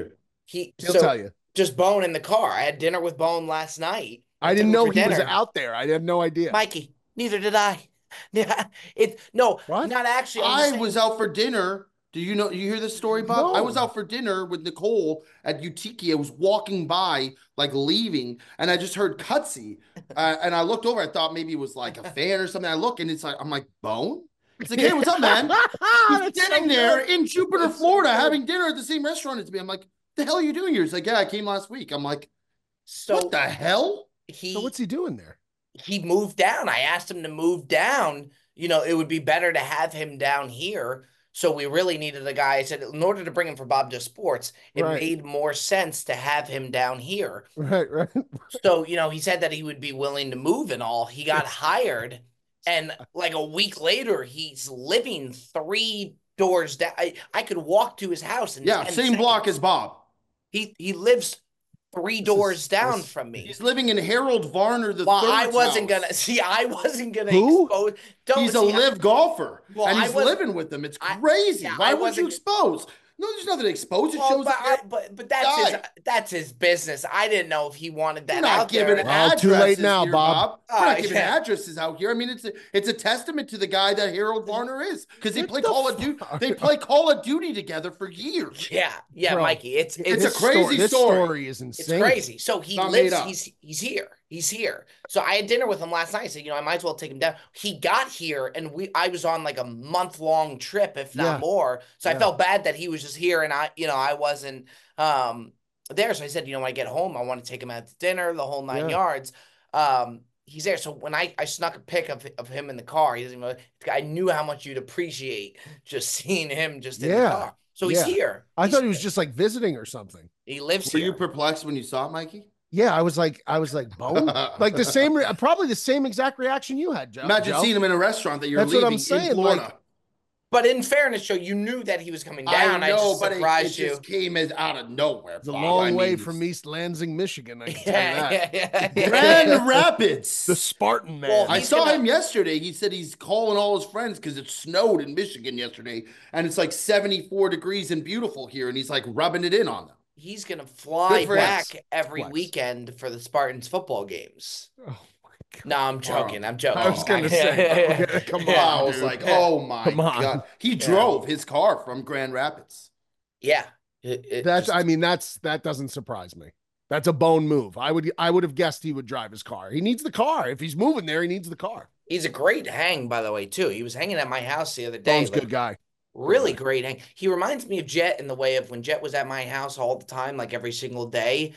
He He'll so tell you. just Bone in the car. I had dinner with Bone last night. I didn't took him know for he was dinner. out there. I had no idea. Mikey, neither did I. Yeah, it no, What? not actually. I'm I saying- was out for dinner. Do you know? You hear this story, Bob? No. I was out for dinner with Nicole at Utiki. I was walking by, like leaving, and I just heard Cutsy, uh, and I looked over. I thought maybe it was like a fan or something. I look, and it's like I'm like Bone. It's like, hey, what's up, man? He's That's sitting so there good. in Jupiter, That's so Florida, good. having dinner at the same restaurant as me. I'm like, the hell are you doing here? He's like, yeah, I came last week. I'm like, So what the hell? he So what's he doing there? he moved down. I asked him to move down. You know, it would be better to have him down here. So we really needed a guy. I said, in order to bring him for Bob Does Sports, it Right. made more sense to have him down here. Right, right. So, you know, he said that he would be willing to move and all. He got hired, and like a week later, he's living three doors down. I, I could walk to his house and Yeah, same block as Bob. He he lives three This doors is- down this- from me. He's living in Harold Varner the Well, third's I wasn't house. gonna see. I wasn't gonna Who? expose. Don't He's a see, I- live golfer, Well, and I he's was- living with them. It's I- crazy. yeah, Why I would you wasn't- expose? No, there's nothing to expose. It Well, shows but, I, that but but that's his guy. that's his business. I didn't know if he wanted that You're not out giving there. Well, addresses too late now, here, Bob. We're Oh, not giving yeah. addresses out here. I mean, it's a, it's a testament to the guy that Harold Varner is, because they What play the Call of Duty. fuck? They play Call of Duty together for years. Yeah, yeah, Bro, Mikey. It's It's it's a This crazy story, this story. story is It's insane. crazy. So he Not made lives. up. He's he's here. He's here. So I had dinner with him last night. I said, you know, I might as well take him down. He got here, and we. I was on like a month long trip, if not Yeah. more. So I Yeah. felt bad that he was just here, and I, you know, I wasn't um there. So I said, you know, when I get home, I want to take him out to dinner, the whole nine Yeah. yards. Um, he's there. So when I I snuck a pic of of him in the car, he doesn't even. I knew how much you'd appreciate just seeing him just in the Yeah. car. So he's Yeah. here. I He's thought he was here. just like visiting or something. He lives Were here. you perplexed when you saw it, Mikey? Yeah, I was like, I was like, Bone, like the same, re- probably the same exact reaction you had, Joe. Imagine Joe. seeing him in a restaurant that you're That's what leaving I'm saying, in Florida. like- But in fairness, Joe, you knew that he was coming down. I I, know, just but it, it surprised you. just came as out of nowhere. It's a Bob. long I way mean, from East Lansing, Michigan. I can tell you Yeah, that. yeah, yeah. Grand Rapids. The Spartan man. Well, I he's saw gonna- him yesterday. He said he's calling all his friends because it snowed in Michigan yesterday, and it's like seventy-four degrees and beautiful here, and he's like rubbing it in on them. He's gonna fly Good for back him. every Flex. weekend for the Spartans football games. oh my God. No, I'm joking. I'm joking. I was gonna say, okay, come Yeah, I on, was dude. like, oh my Come on. god, he drove his car from Grand Rapids. Yeah. It- it That's, just- I mean, that's that doesn't surprise me. That's a Bone move. I would, I would have guessed he would drive his car. He needs the car. If he's moving there, he needs the car. he's a great hang, by the way, too. He was hanging at my house the other day. Bone's a like, good guy. Really great hang. He reminds me of Jet in the way of when Jet was at my house all the time, like every single day.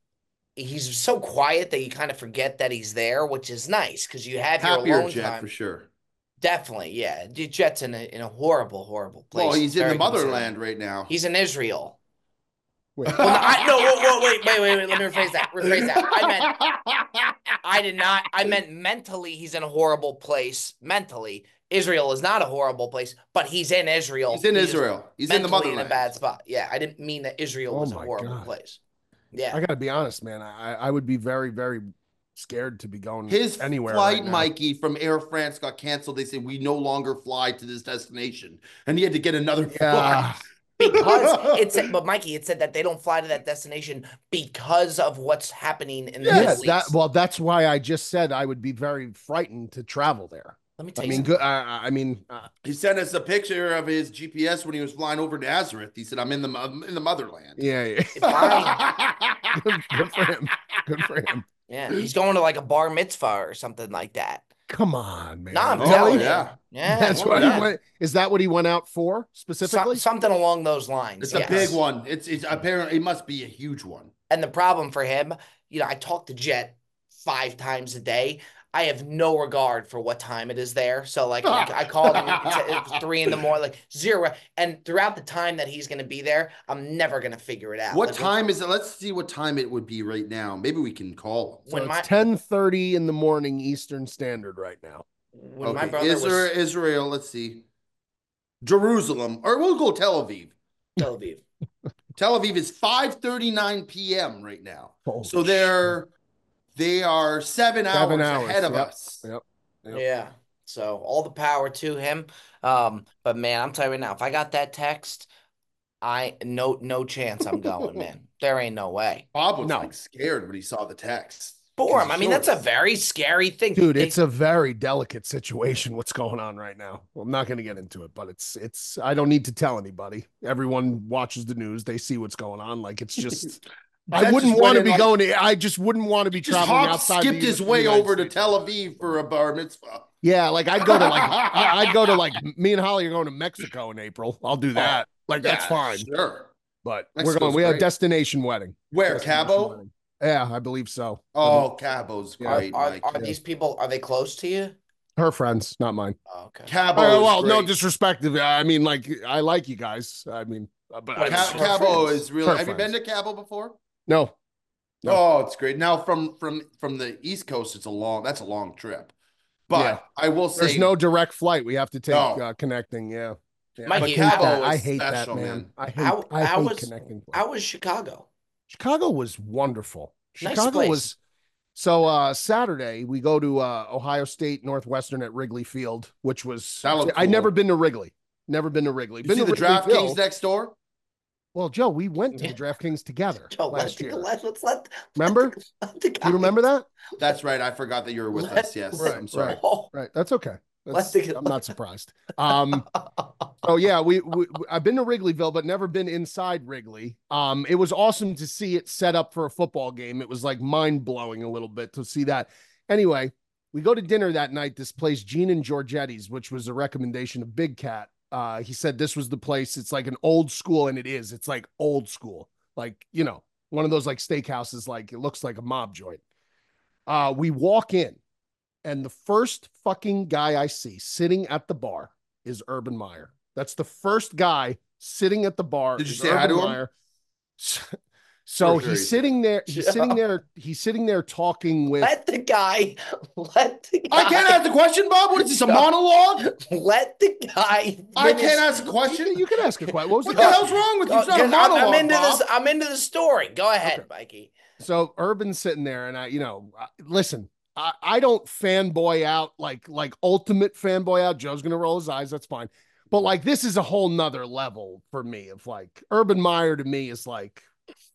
He's so quiet that you kind of forget that he's there, which is nice because you have your Happier alone Jet time. for sure. Definitely, yeah. Dude, Jet's in a in a horrible, horrible place. Well, he's in Very the motherland concerning. right now. He's in Israel. Wait, Well, no, I, no, whoa, whoa, wait, wait, wait, wait. Let me rephrase that. Rephrase that. I meant, I did not. I meant mentally, he's in a horrible place. Mentally, Israel is not a horrible place, but he's in Israel. He's in He's Israel. He's in the mentally in a motherland. bad spot. Yeah, I didn't mean that Israel Oh was a my horrible God. place. Yeah, I got to be honest, man. I, I would be very, very scared to be going His anywhere. flight, right now. Mikey, from Air France got canceled. They said we no longer fly to this destination, and he had to get another Yeah. flight. because it said, but Mikey, it said that they don't fly to that destination because of what's happening in the Yeah, Middle that East. well, that's why I just said I would be very frightened to travel there. Let me tell I you mean, something. good. I, I mean, uh, He sent us a picture of his G P S when he was flying over Nazareth. He said, "I'm in the I'm in the motherland." yeah, yeah. If I- good, good for him. Good for him. yeah, he's going to like a bar mitzvah or something like that. Come on, man. No, I'm Oh, telling yeah. you. Yeah, That's well, what yeah. he went. Is that what he went out for specifically? Some- something along those lines. It's a yes. big one. It's it's apparently it must be a huge one. And the problem for him, you know, I talk to Jet five times a day. I have no regard for what time it is there. So like I, I called him it's, it's three in the morning, like zero. And throughout the time that he's going to be there, I'm never going to figure it out. What Like, time is it? Let's see what time it would be right now. Maybe we can call him. So when it's my ten thirty in the morning Eastern Standard right now. when my Okay, brother Israel, was Israel. Let's see, Jerusalem, or we'll go Tel Aviv. Tel Aviv. Tel Aviv is five thirty-nine p m right now. Holy So they're they are seven, Seven hours, hours, ahead of yep, us. Yep. Yep. Yeah. So all the power to him. Um, but man, I'm telling you right now, if I got that text, I no no chance I'm going, man. There ain't no way. Bob was No. like scared when he saw the text. For him. Because I mean, that's a shorts. very scary thing. Dude, They- it's a very delicate situation what's going on right now. Well, I'm not going to get into it, but it's it's I don't need to tell anybody. Everyone watches the news, they see what's going on. Like it's just I That wouldn't just want to went be in like- going to I just wouldn't want to be Just traveling Hawk outside skipped the his U- way United over to States. Tel Aviv for a bar mitzvah. Yeah, like I'd go to like I- I'd go to like me and Holly are going to Mexico in April. I'll do that. Like that's Yeah, fine. Sure. But we're Mexico's going we have great. destination wedding. Where, Destination Cabo? wedding. Yeah, I believe so. Oh, Cabo's are, great, are, Mike. are these people, are they close to you? Her friends, not mine. Oh, okay. Cabo Oh, is well, no great. disrespect. I mean, like, I like you guys. I mean, uh, but I, But Ca- her Cabo friends. is really. Her Have you been friends. to Cabo before? no, No. Oh, it's great. Now from from from the East Coast, it's a long. That's a long trip. But Yeah. I will say, there's no direct flight. We have to take No. uh, connecting. Yeah. Yeah, Mikey, I hate Cabo that. I is hate special, that, man. man. I hate. How- I how hate was- connecting. flights. How was Chicago? Chicago was wonderful. Nice Chicago place. was so uh Saturday we go to uh Ohio State Northwestern at Wrigley Field, which was That looked I'd never cool. been to Wrigley. Never been to Wrigley. You been see to the Wrigley DraftKings Field. next door. Well, Joe, we went to Yeah. the DraftKings together Joe, let's, last year. let, let's let. Remember? Let the guy, You remember that? That's right. I forgot that you were with Let- us. Yes, Right, I'm sorry. right. Oh, Right. That's okay. Let's That's, take it- I'm not surprised. Um, oh yeah, we, we I've been to Wrigleyville, but never been inside Wrigley. Um, it was awesome to see it set up for a football game. It was like mind blowing a little bit to see that. Anyway, we go to dinner that night. This place, Gene and Giorgetti's, which was a recommendation of Big Cat. Uh, he said this was the place. It's like an old school, and it is. It's like old school, like you know, one of those like steakhouses. Like it looks like a mob joint. Uh, we walk in. And the first fucking guy I see sitting at the bar is Urban Meyer. That's the first guy sitting at the bar. Did you is say hi to him? Meyer. So Or sure he's he's- sitting there. He's sitting there. He's sitting there talking with. let the guy. Let the guy. I can't ask the question, Bob. What is this, a monologue? Let the guy. I finish- can't ask a You question. can, you can ask a question. What was What the the question? hell's wrong with you? Oh, It's not a 'cause I'm, monologue, I'm into Bob. this. I'm into the story. Go ahead, Okay. Mikey. So Urban's sitting there, and I, you know, I- listen. I, I don't fanboy out like like ultimate fanboy out. Joe's gonna roll his eyes. That's fine. But like this is a whole nother level for me of like Urban Meyer to me is like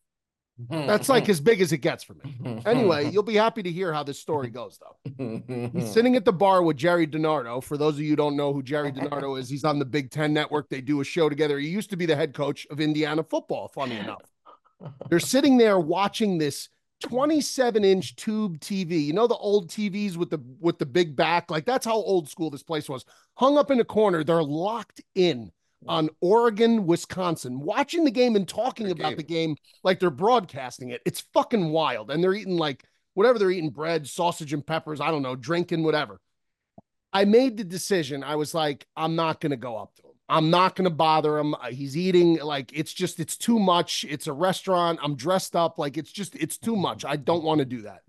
that's like as big as it gets for me. Anyway, you'll be happy to hear how this story goes though. He's sitting at the bar with Jerry DiNardo. For those of you who don't know who Jerry DiNardo is, he's on the Big Ten Network. They do a show together. He used to be the head coach of Indiana football, funny enough. They're sitting there watching this twenty-seven inch tube T V. You know the old T Vs with the with the big back? Like that's how old school this place was. Hung up in a corner. They're locked in on Oregon, Wisconsin, watching the game and talking Good about game. the game like they're broadcasting it. It's fucking wild. And they're eating like whatever they're eating, bread, sausage and peppers, I don't know, drinking, whatever. I made the decision. I was like, I'm not going to go up to him. I'm not going to bother him. Uh, He's eating like it's just, it's too much. It's a restaurant. I'm dressed up. Like it's just, it's too much. I don't want to do that.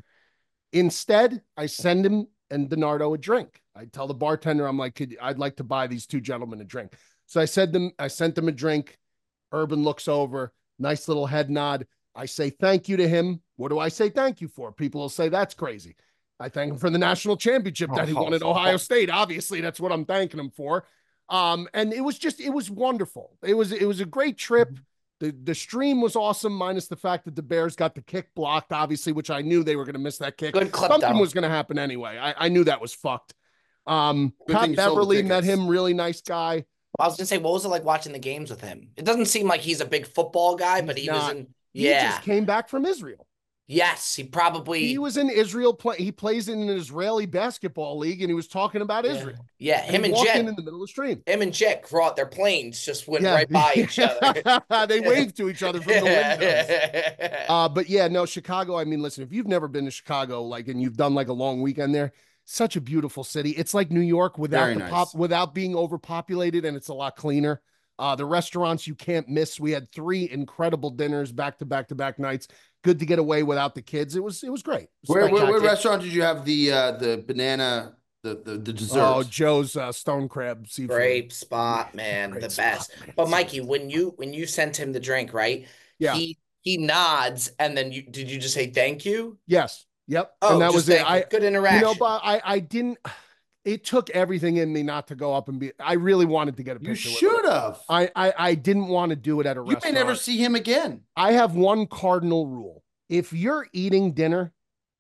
Instead, I send him and Bernardo a drink. I tell the bartender, I'm like, Could, I'd like to buy these two gentlemen a drink. So I said them, I sent them a drink. Urban looks over, nice little head nod. I say thank you to him. What do I say thank you for? People will say that's crazy. I thank him for the national championship that he won at Ohio State. Obviously, that's what I'm thanking him for. Um, and it was just, it was wonderful. It was, it was a great trip. The, the stream was awesome, minus the fact that the Bears got the kick blocked, obviously, which I knew they were going to miss that kick. Good clip, Something though. was going to happen anyway. I, I knew that was fucked. Um, Good thing Pat you sold the Beverly met tickets. him, really nice guy. I was gonna say, what was it like watching the games with him? It doesn't seem like he's a big football guy, but he was not. in. He Yeah. just came back from Israel. Yes, he probably. He was in Israel. Play, he plays in an Israeli basketball league, and he was talking about Yeah. Israel. Yeah, him he and walked Jet. in in the middle of the stream. Him and Jet brought their planes just went Yeah. right by each other. They waved to each other from the windows. Uh, but yeah, no, Chicago. I mean, listen, if you've never been to Chicago, like, and you've done like a long weekend there, such a beautiful city. It's like New York without Very the nice. pop, without being overpopulated, and it's a lot cleaner. Uh, the restaurants you can't miss. We had three incredible dinners back to back to back nights. Good to get away without the kids. It was it was great. It was Where, where, where spectacular. restaurant did you have the uh, the banana the the, the dessert? Oh, Joe's uh, stone crab seafood. Great spot, man. Great the spot, best. man. But Mikey, when you when you sent him the drink, right? Yeah. He he nods, and then you did you just say thank you? Yes. Yep. Oh, and that just was it. thank you. I Good you interaction. know, but I I didn't. it took everything in me not to go up and be. I really wanted to get a You picture. should have. I, I I didn't want to do it at a You restaurant. may never see him again. I have one cardinal rule: if you're eating dinner,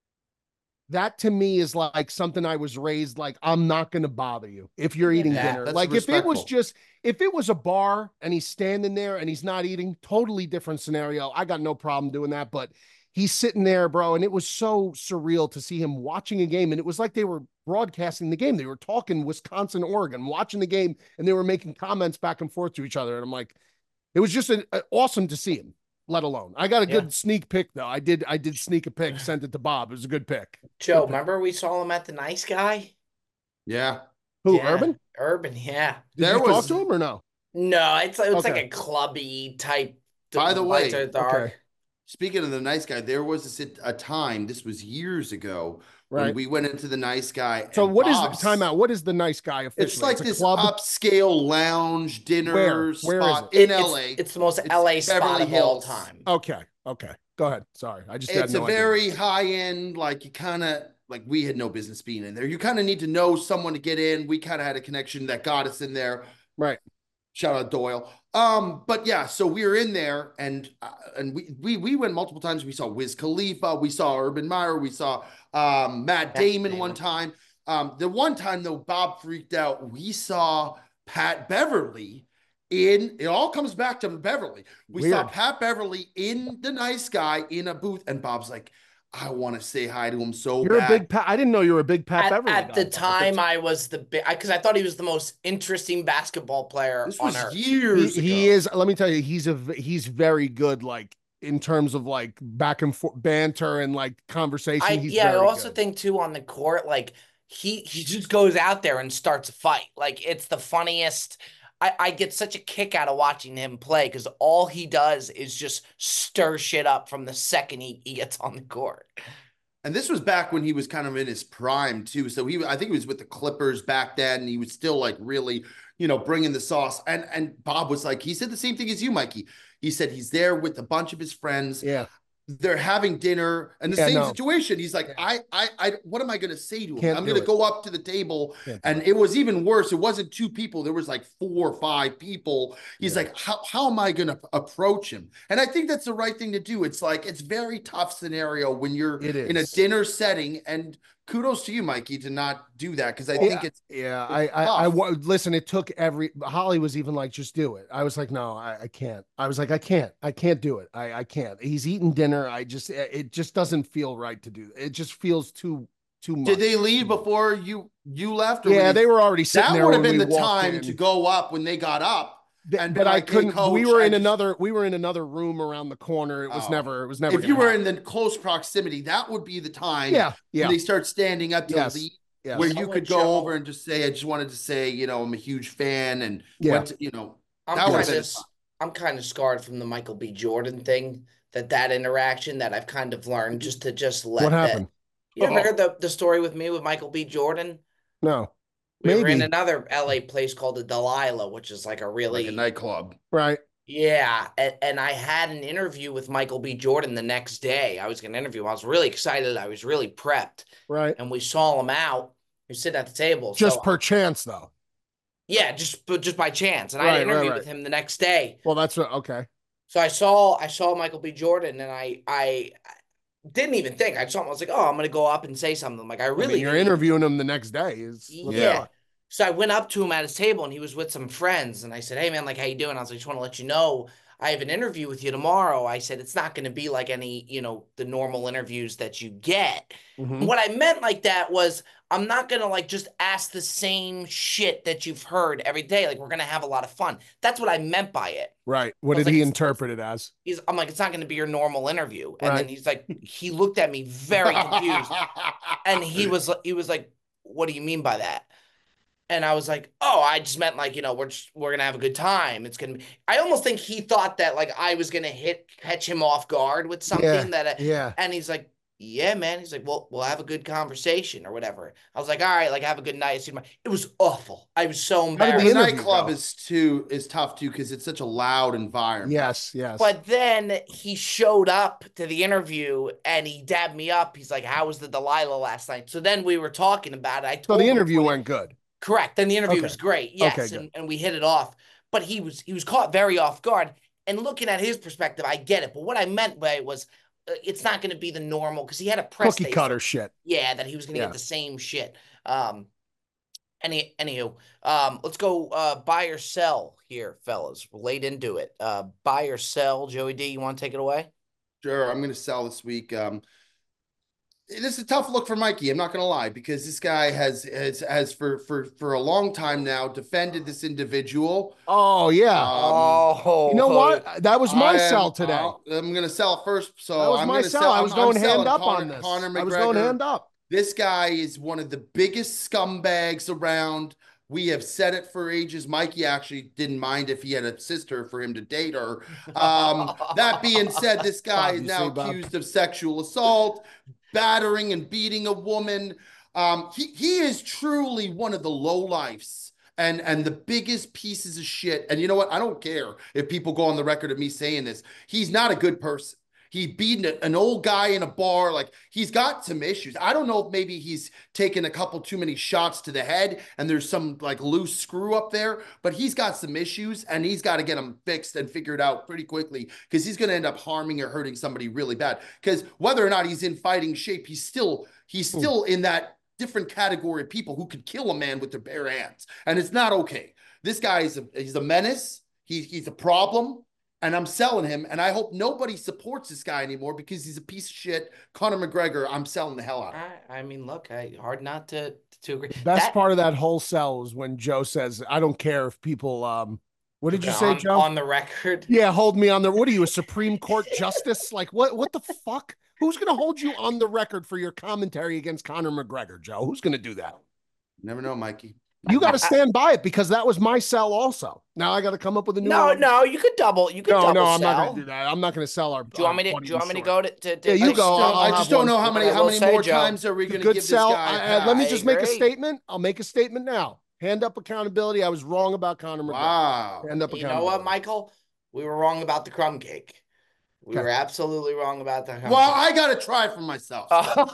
that to me is like something I was raised like. I'm not going to bother you if you're eating Yeah, dinner. that's Like if it was respectful. just if it was a bar and he's standing there and he's not eating, totally different scenario. I got no problem doing that, but. He's sitting there, bro, and it was so surreal to see him watching a game. And it was like they were broadcasting the game. They were talking Wisconsin, Oregon, watching the game, and they were making comments back and forth to each other. And I'm like, it was just a, a, awesome to see him, let alone. I got a good yeah. sneak pick, though. I did I did sneak a pick, sent it to Bob. It was a good pick. Joe, good remember pick. we saw him at the Nice Guy? Yeah. Who, yeah. Urban? Urban, yeah. Did there you was... talk to him or no? No, it's, it's okay. like a clubby type. By the way, okay. Speaking of the Nice Guy, there was a, a time, this was years ago, right. when we went into the Nice Guy. So what Bob's, is the time out? What is the Nice Guy officially? It's like it's this club? upscale lounge dinner Where? spot Where is it? in it, L A. It's, it's the most it's L A spot of all time. Okay. Okay. Go ahead. Sorry. I just It's had no a very idea. high end, like you kind of like we had no business being in there. You kind of need to know someone to get in. We kind of had a connection that got us in there. Right. Shout out Doyle. Um, but yeah, so we were in there and uh, and we, we we went multiple times. We saw Wiz Khalifa, we saw Urban Meyer, we saw um Matt Damon, Damon one time. Um, the one time though, Bob freaked out. We saw Pat Beverly in it all comes back to Beverly. We Weird. saw Pat Beverly in the Nice Guy in a booth, and Bob's like, I want to say hi to him so You're bad. a big Pat. I didn't know you were a big Pat at, Beverly At guy. the time, I was the big because I thought he was the most interesting basketball player This on was earth. years he, ago. he is. Let me tell you, he's a he's very good. Like in terms of like back and forth banter and like conversation. I, he's yeah, I very also good. think too on the court, like he he just goes out there and starts a fight. Like it's the funniest. I, I get such a kick out of watching him play because all he does is just stir shit up from the second he, he gets on the court. And this was back when he was kind of in his prime too. So he, I think he was with the Clippers back then. And he was still like really, you know, bringing the sauce. And and Bob was like, he said the same thing as you, Mikey. He said he's there with a bunch of his friends. Yeah. They're having dinner and the yeah, same no. situation. He's like, yeah. I, I, I, what am I going to say to him? Can't I'm going to it. go up to the table. And it. it was even worse. It wasn't two people. There was like four or five people. He's yeah. like, how, how am I going to approach him? And I think that's the right thing to do. It's like, it's very tough scenario when you're it is. in a dinner setting, and kudos to you, Mikey, to not do that. Cause I yeah, think it's, yeah, it's I, I, I, I, listen, it took every, Holly was even like, just do it. I was like, no, I, I can't. I was like, I can't, I can't do it. I, I can't. He's eating dinner. I just, it just doesn't feel right to do. It just feels too, too much. Did they leave before you, you left? Or yeah, they, they were already sitting that there. That would have been we the time in. to go up when they got up. And but like, I couldn't. Hey, coach, we were in just, another. We were in another room around the corner. It was oh, never. It was never. If you were happen. in the close proximity, that would be the time. Yeah, yeah. When they start standing up to yes. leave, yes. where you could go over and just say, "I just wanted to say, you know, I'm a huge fan," and yeah, went to, you know, I'm that kind of. I'm kind of scarred from the Michael B. Jordan thing. That that interaction that I've kind of learned just to just let. What happened? That, you ever oh. heard the the story with me with Michael B. Jordan? No. We Maybe. were in another L A place called the Delilah, which is like a really like a nightclub. Right. Yeah. And, and I had an interview with Michael B. Jordan the next day. I was going to interview him. I was really excited. I was really prepped. Right. And we saw him out. He was sitting at the table. Just so, per chance, though. Yeah, just just by chance. And right, I had an interview right, right. with him the next day. Well, that's what, okay. So I saw I saw Michael B. Jordan, and I I didn't even think. I saw him. I was like, oh, I'm going to go up and say something. Like, I really. I mean, you're interviewing him the next day. Is yeah. So I went up to him at his table, and he was with some friends. And I said, hey, man, like, how you doing? I was like, just want to let you know I have an interview with you tomorrow. I said, it's not going to be like any, you know, the normal interviews that you get. Mm-hmm. What I meant like that was I'm not going to, like, just ask the same shit that you've heard every day. Like, we're going to have a lot of fun. That's what I meant by it. Right. What did like, he interpret it as? He's, I'm like, it's not going to be your normal interview. And right. then he's like, he looked at me very confused. And he was, he was like, what do you mean by that? And I was like, oh, I just meant like, you know, we're just, we're going to have a good time. It's going to be, I almost think he thought that like I was going to hit, catch him off guard with something yeah, that, I, yeah. And he's like, yeah, man. He's like, well, we'll have a good conversation or whatever. I was like, all right, like have a good night. It was awful. I was so embarrassed. The nightclub is too is tough too because it's such a loud environment. Yes, yes. But then he showed up to the interview and he dabbed me up. He's like, how was the Delilah last night? So then we were talking about it. I told so the interview him, went good. Correct. Then the interview okay. was great. Yes. Okay, and, and we hit it off. But he was he was caught very off guard. And looking at his perspective, I get it. But what I meant by it was uh, it's not going to be the normal because he had a press cookie cutter shit. Yeah, that he was going to yeah. get the same shit. Um, any anywho, um, let's go uh, buy or sell here, fellas. We're late into it. Uh, buy or sell, Joey D. You want to take it away? Sure, I'm going to sell this week. Um, This is a tough look for Mikey. I'm not going to lie, because this guy has has has for for for a long time now defended this individual. Oh yeah. Um, oh, you know what? That was my am, sell today. Uh, I'm going to sell first. So that was I'm my sell. sell. I was I'm, going I'm hand up Conor, on this. Conor McGregor. I was going hand up. This guy is one of the biggest scumbags around. We have said it for ages. Mikey actually didn't mind if he had a sister for him to date her. Um, that being said, this guy is now accused of sexual assault, battering and beating a woman. Um, he, he is truly one of the lowlifes and, and the biggest pieces of shit. And you know what? I don't care if people go on the record of me saying this. He's not a good person. He beat an old guy in a bar. Like, he's got some issues. I don't know if maybe he's taken a couple too many shots to the head and there's some like loose screw up there, but he's got some issues and he's got to get them fixed and figured out pretty quickly, because he's going to end up harming or hurting somebody really bad. Because whether or not he's in fighting shape, he's still, he's still in that different category of people who could kill a man with their bare hands. And it's not okay. This guy is a, he's a menace. He, he's a problem. And I'm selling him, and I hope nobody supports this guy anymore because he's a piece of shit. Conor McGregor, I'm selling the hell out of him. I, I mean, look, I, hard not to to agree. The best that, part of that whole sell is when Joe says, I don't care if people, um, what did you say, on, Joe? On the record? Yeah, hold me on the, what are you, a Supreme Court justice? Like, what, what the fuck? Who's going to hold you on the record for your commentary against Conor McGregor, Joe? Who's going to do that? Never know, Mikey. You got to stand by it, because that was my sell also. Now I got to come up with a new no, one. No, you could double. You could no, double no, I'm sell. not going to do that. I'm not going to sell our. Do you want me to? Do you want me to go to? to, to yeah, you I go. Just I just don't know how many how many say, more Joe, times are we going to give sell. this guy? I, I, let me I just agree. make a statement. I'll make a statement now. Hand up accountability. I was wrong about Conor McGregor. Wow. Hand up you accountability. know what, Michael? We were wrong about the crumb cake. We okay. were absolutely wrong about that. Well, I got to try for myself.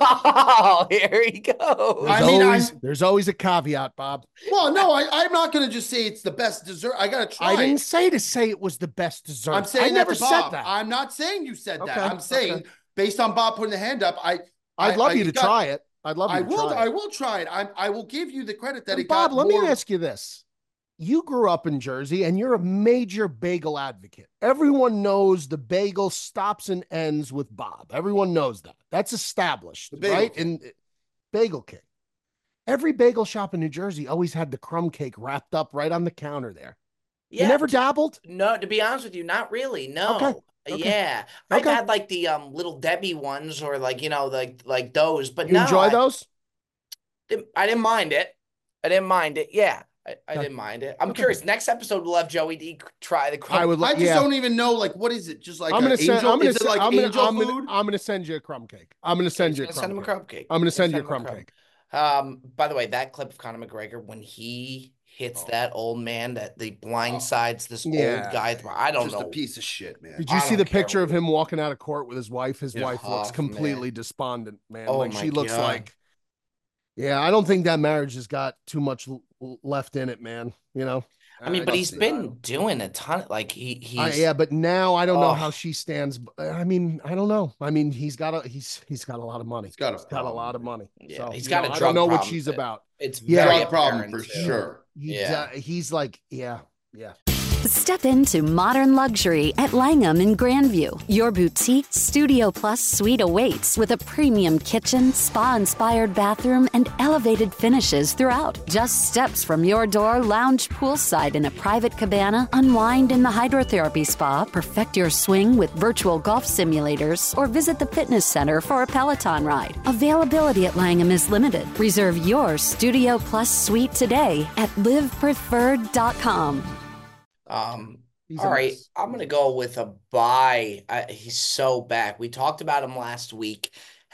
Oh, here he goes. There's, I mean, always, there's always a caveat, Bob. Well, no, I, I'm not going to just say it's the best dessert. I got to try I didn't it. say to say it was the best dessert. I'm saying I never that to said Bob. that. I'm not saying you said okay. that. I'm saying, okay. based on Bob putting the hand up, I, I'd I, love I, you to got, try it. I'd love you I to will, try I it. will try it. I, I will give you the credit that and it Bob, got let more... me ask you this. You grew up in Jersey and you're a major bagel advocate. Everyone knows the bagel stops and ends with Bob. Everyone knows that. That's established, right? In Bagel King. Every bagel shop in New Jersey always had the crumb cake wrapped up right on the counter there. Yeah. You never dabbled? No, to be honest with you, not really. No. Okay. Okay. Yeah. I've okay. had like the um Little Debbie ones or like, you know, like like those, but you no, enjoy I, those? I didn't mind it. I didn't mind it. Yeah. I, I didn't mind it. I'm okay. curious. Next episode, we'll have Joey D try the crumb. I would. I just yeah. don't even know. Like, what is it? Just like I'm gonna send. Angel? I'm gonna is it send, like I'm gonna, angel I'm food? Gonna, I'm gonna send you a crumb cake. I'm gonna send okay, you a crumb send him cake. a crumb cake. I'm gonna send you a him crumb a cake. Um. By the way, that clip of Conor McGregor when he hits oh. that old man that the blindsides this yeah. old guy. I don't just know. Just a piece of shit, man. Did you I see the picture of him walking out of court with his wife? His yeah. wife looks oh, completely man. despondent, man. Oh, like she looks God. like. Yeah, I don't think that marriage has got too much l- left in it, man. You know. I mean, I but he's been that. doing a ton. Of, like he, he's uh, yeah, but now I don't oh. know how she stands. I mean, I don't know. I mean, he's got a he's he's got a lot of money. He's got a, he's got a lot of money. Yeah, so, he's got know, a I drug don't know problem. what she's about. It's yeah, very drug problem for too. sure. He, yeah, uh, he's like yeah, yeah. Step into modern luxury at Langham in Grandview. Your boutique Studio Plus suite awaits with a premium kitchen, spa-inspired bathroom, and elevated finishes throughout. Just steps from your door, lounge poolside in a private cabana, unwind in the hydrotherapy spa, perfect your swing with virtual golf simulators, or visit the fitness center for a Peloton ride. Availability at Langham is limited. Reserve your Studio Plus suite today at live preferred dot com. Um, he's all right, I'm going to go with a buy. I, he's so back. We talked about him last week,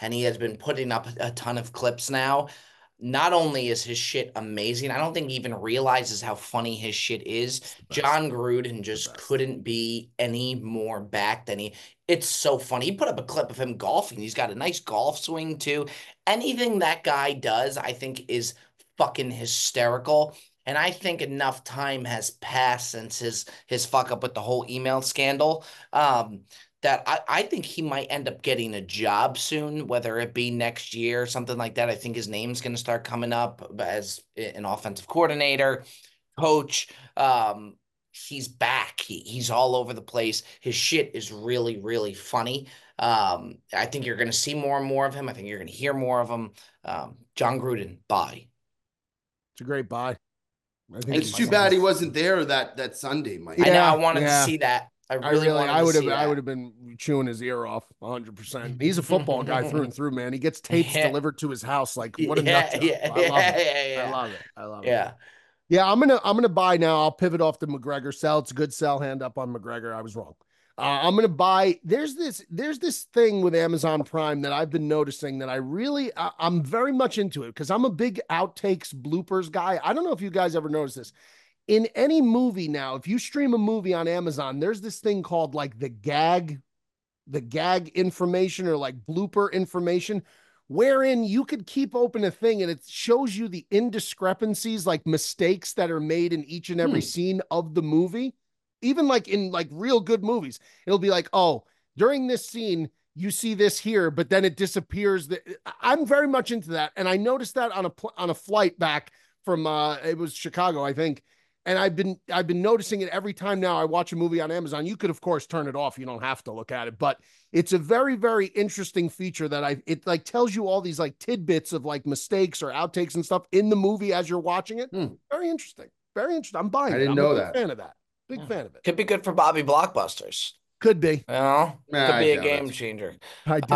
and he has been putting up a ton of clips now. Not only is his shit amazing, I don't think he even realizes how funny his shit is. John Gruden just couldn't be any more back than he. It's so funny. He put up a clip of him golfing. He's got a nice golf swing too. Anything that guy does, I think, is fucking hysterical. And I think enough time has passed since his his fuck up with the whole email scandal. Um, that I, I think he might end up getting a job soon, whether it be next year or something like that. I think his name's going to start coming up as an offensive coordinator, coach. Um, he's back. He, he's all over the place. His shit is really, really funny. Um, I think you're going to see more and more of him. I think you're going to hear more of him. Um, John Gruden, bye. It's a great bye. I think it's too bad he wasn't there that that Sunday, Mike. Yeah, I know. I wanted yeah. to see that. I really, I, really, I would have, I would have been chewing his ear off one hundred percent. He's a football guy through and through, man. He gets tapes yeah. delivered to his house. Like, what a yeah, nut job. yeah, I love yeah, it. Yeah, yeah. I love it. I love yeah. it. Yeah, I'm gonna, I'm gonna buy now. I'll pivot off the McGregor sell. It's a good sell. Hand up on McGregor. I was wrong. Uh, I'm gonna buy. There's this, there's this thing with Amazon Prime that I've been noticing that I really, I, I'm very much into it because I'm a big outtakes bloopers guy. I don't know if you guys ever noticed this. In any movie now, if you stream a movie on Amazon, there's this thing called like the gag, the gag information or like blooper information, wherein you could keep open a thing and it shows you the indiscrepancies, like mistakes that are made in each and every hmm. scene of the movie. Even like in like real good movies, it'll be like, oh, during this scene, you see this here, but then it disappears. I'm very much into that. And I noticed that on a, on a flight back from, uh, it was Chicago, I think. And I've been I've been noticing it every time now I watch a movie on Amazon. You could, of course, turn it off. You don't have to look at it. But it's a very, very interesting feature that I it like tells you all these like tidbits of like mistakes or outtakes and stuff in the movie as you're watching it. Hmm. Very interesting. Very interesting. I'm buying I it. didn't I'm know a big that. fan of that. Big yeah. fan of it. Could be good for Bobby Blockbusters. Could be. You know? Nah, Could be I a game it. changer. I do.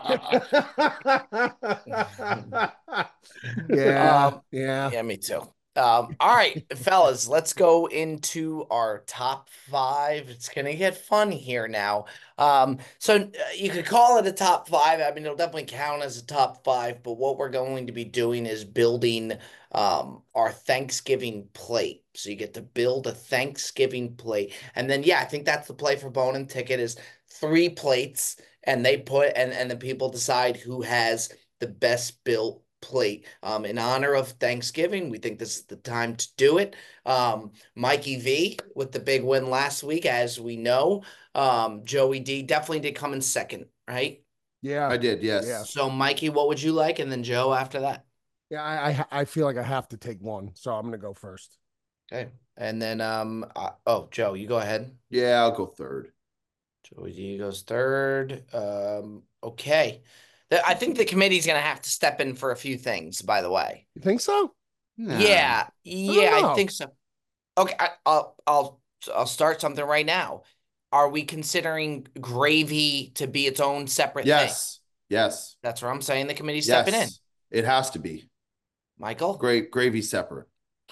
Um, yeah. Um, yeah. Yeah, me too. Um, all right, fellas, let's go into our top five. It's gonna get fun here now. Um, so uh, you could call it a top five. I mean, it'll definitely count as a top five, but what we're going to be doing is building um our Thanksgiving plate. So you get to build a Thanksgiving plate. And then yeah, I think that's the play for Bone and Ticket is three plates, and they put and, and the people decide who has the best built plate. Um, in honor of Thanksgiving, we think this is the time to do it. Um, Mikey V with the big win last week, as we know. Um, Joey D definitely did come in second, right? Yeah, I did. Yes. Yeah. So Mikey, what would you like? And then Joe after that. Yeah, I I, I feel like I have to take one, so I'm gonna go first. Okay, and then um, uh, oh Joe, you go ahead. Yeah, I'll go third. Joey D goes third. Um, okay. I think the committee's going to have to step in for a few things, by the way. You think so? No. Yeah. Yeah, I, I think so. Okay, I, I'll I'll I'll start something right now. Are we considering gravy to be its own separate yes. thing? Yes. Yes. That's what I'm saying. The committee's yes. stepping in. It has to be. Michael? Great gravy separate.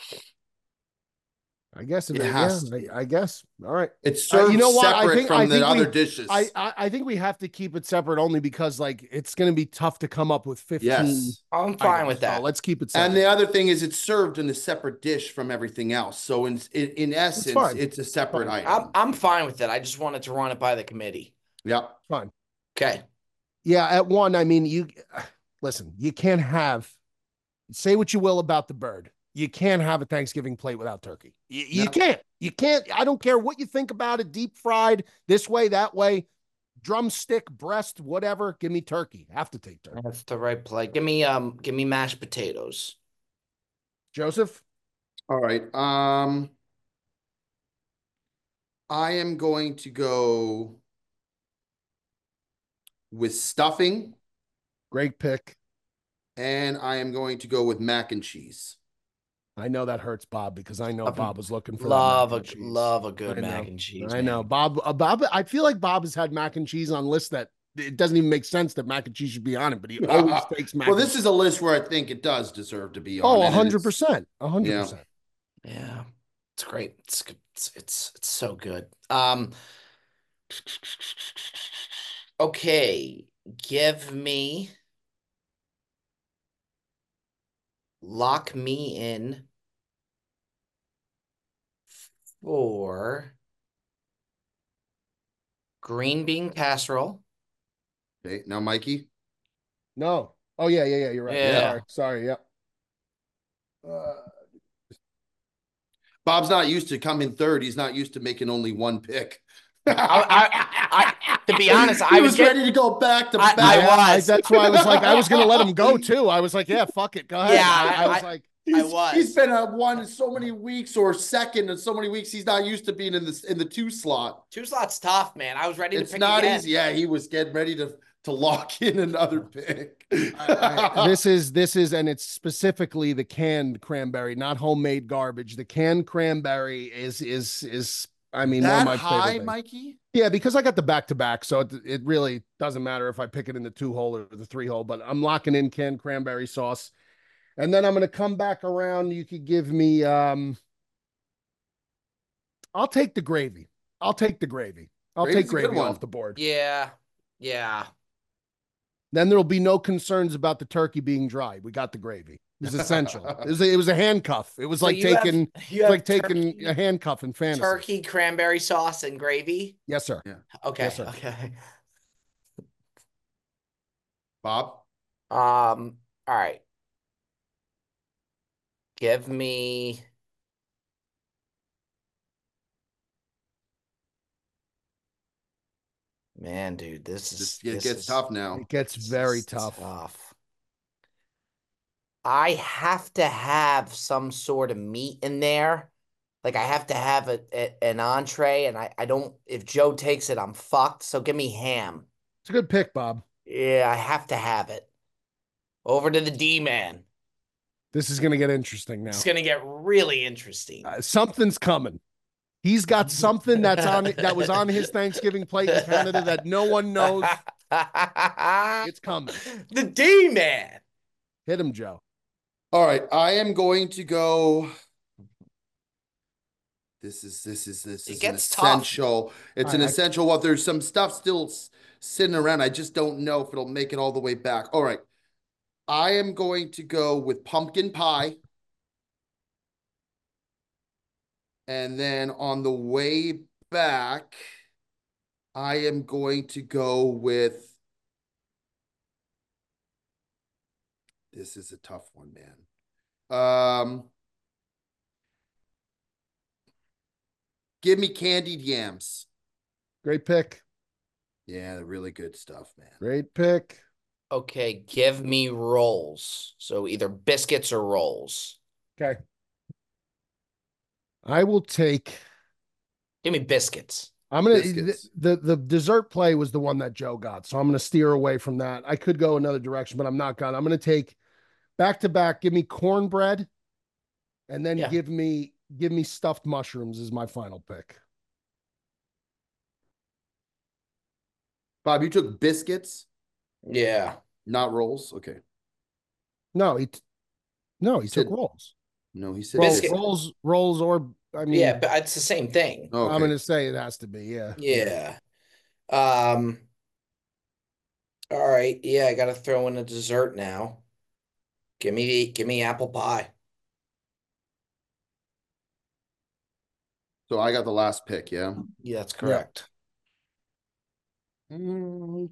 I guess it, it has. Yeah, I, I guess. All right. It's served uh, you know what? separate I think, from I think the we, other dishes. I, I I think we have to keep it separate only because like it's going to be tough to come up with fifteen. Yes. I'm fine items, with that. So let's keep it separate. And the other thing is it's served in a separate dish from everything else. So in in, in essence, it's, it's a separate fine. item. I'm, I'm fine with it. I just wanted to run it by the committee. Yeah. Fine. Okay. Yeah. At one, I mean, you listen, you can't have, say what you will about the bird. You can't have a Thanksgiving plate without turkey. You, you no. can't. You can't. I don't care what you think about it. Deep fried, this way, that way, drumstick, breast, whatever. Give me turkey. Have to take turkey. That's the right play. Give me um. Give me mashed potatoes. Joseph. All right. Um. I am going to go with stuffing. Great pick. And I am going to go with mac and cheese. I know that hurts Bob because I know love Bob was looking for love that mac a love a good mac and cheese. I man. know Bob. Uh, Bob. I feel like Bob has had mac and cheese on lists that it doesn't even make sense that mac and cheese should be on it, but he always uh, takes mac. Well, this is a list where I think it does deserve to be on. Oh, a hundred percent, a hundred percent. Yeah, it's great. It's it's it's it's so good. Um. Okay, give me lock me in for green bean casserole. Okay, now Mikey. No. Oh yeah, yeah, yeah. You're right. Yeah. Sorry, sorry. Yep. Uh, Bob's not used to coming third. He's not used to making only one pick. I, I, I, to be honest, I he was, was getting, ready to go back to I- back. I yeah, I- was. that's why I was like, I was gonna let him go too. I was like, yeah, fuck it, go ahead. Yeah, I, I I- was like, He's, I was. he's been a one in so many weeks or second in so many weeks. He's not used to being in this in the two slot. two slots tough, man. I was ready to It's pick not again. easy. Yeah, he was getting ready to to lock in another pick. I, I, this is this is, and it's specifically the canned cranberry, not homemade garbage. The canned cranberry is is is. I mean, one that of my high, favorite things. Mikey. Yeah, because I got the back to back, so it, it really doesn't matter if I pick it in the two hole or the three hole. But I'm locking in canned cranberry sauce, and then I'm going to come back around. You could give me. um I'll take the gravy. I'll take the gravy. I'll Gravy's take a good gravy one. off the board. Yeah, yeah. Then there'll be no concerns about the turkey being dry. We got the gravy. It was essential. It was a, it was a handcuff. It was So like you have- taking you have like taking turkey- a handcuff in fantasy. Turkey, cranberry sauce, and gravy. Yes, sir. Yeah. Okay, Yes, sir. okay. Bob. Um. All right. Give me. Man, dude, this is This, it this gets is- tough now. It gets this very is tough. I have to have some sort of meat in there. Like I have to have a, a an entree, and I I don't. If Joe takes it, I'm fucked. So give me ham. It's a good pick, Bob. Yeah, I have to have it. Over to the D man. This is going to get interesting now. It's gonna get really interesting. Uh, something's coming. He's got something that's on that was on his Thanksgiving plate in Canada that no one knows. It's coming. The D man. Hit him, Joe. All right, I am going to go. This is this is this It is an gets tough. essential. It's an I- I- essential. Well, there's some stuff still s- sitting around. I just don't know if it'll make it all the way back. All right, I am going to go with pumpkin pie, and then on the way back, I am going to go with. This is a tough one, man. Um, give me candied yams. Great pick. Yeah, really good stuff, man. Great pick. Okay, give me rolls. So either biscuits or rolls. Okay. I will take. Give me biscuits. I'm gonna Biscuits. the, the the dessert play was the one that Joe got, so I'm gonna steer away from that. I could go another direction, but I'm not gonna. I'm gonna take back to back. Give me cornbread, and then Yeah. give me give me stuffed mushrooms is my final pick. Bob, you took biscuits, Yeah. not rolls. Okay. No, he t- no he took Said- rolls. No, he said Rolls, Biscuit. rolls, rolls, or I mean, Yeah, but it's the same thing. Okay. I'm gonna say it has to be. Yeah. Yeah. Um. All right. Yeah, I gotta throw in a dessert now. Give me give me apple pie. So I got the last pick, yeah. Yeah, that's correct. Mm.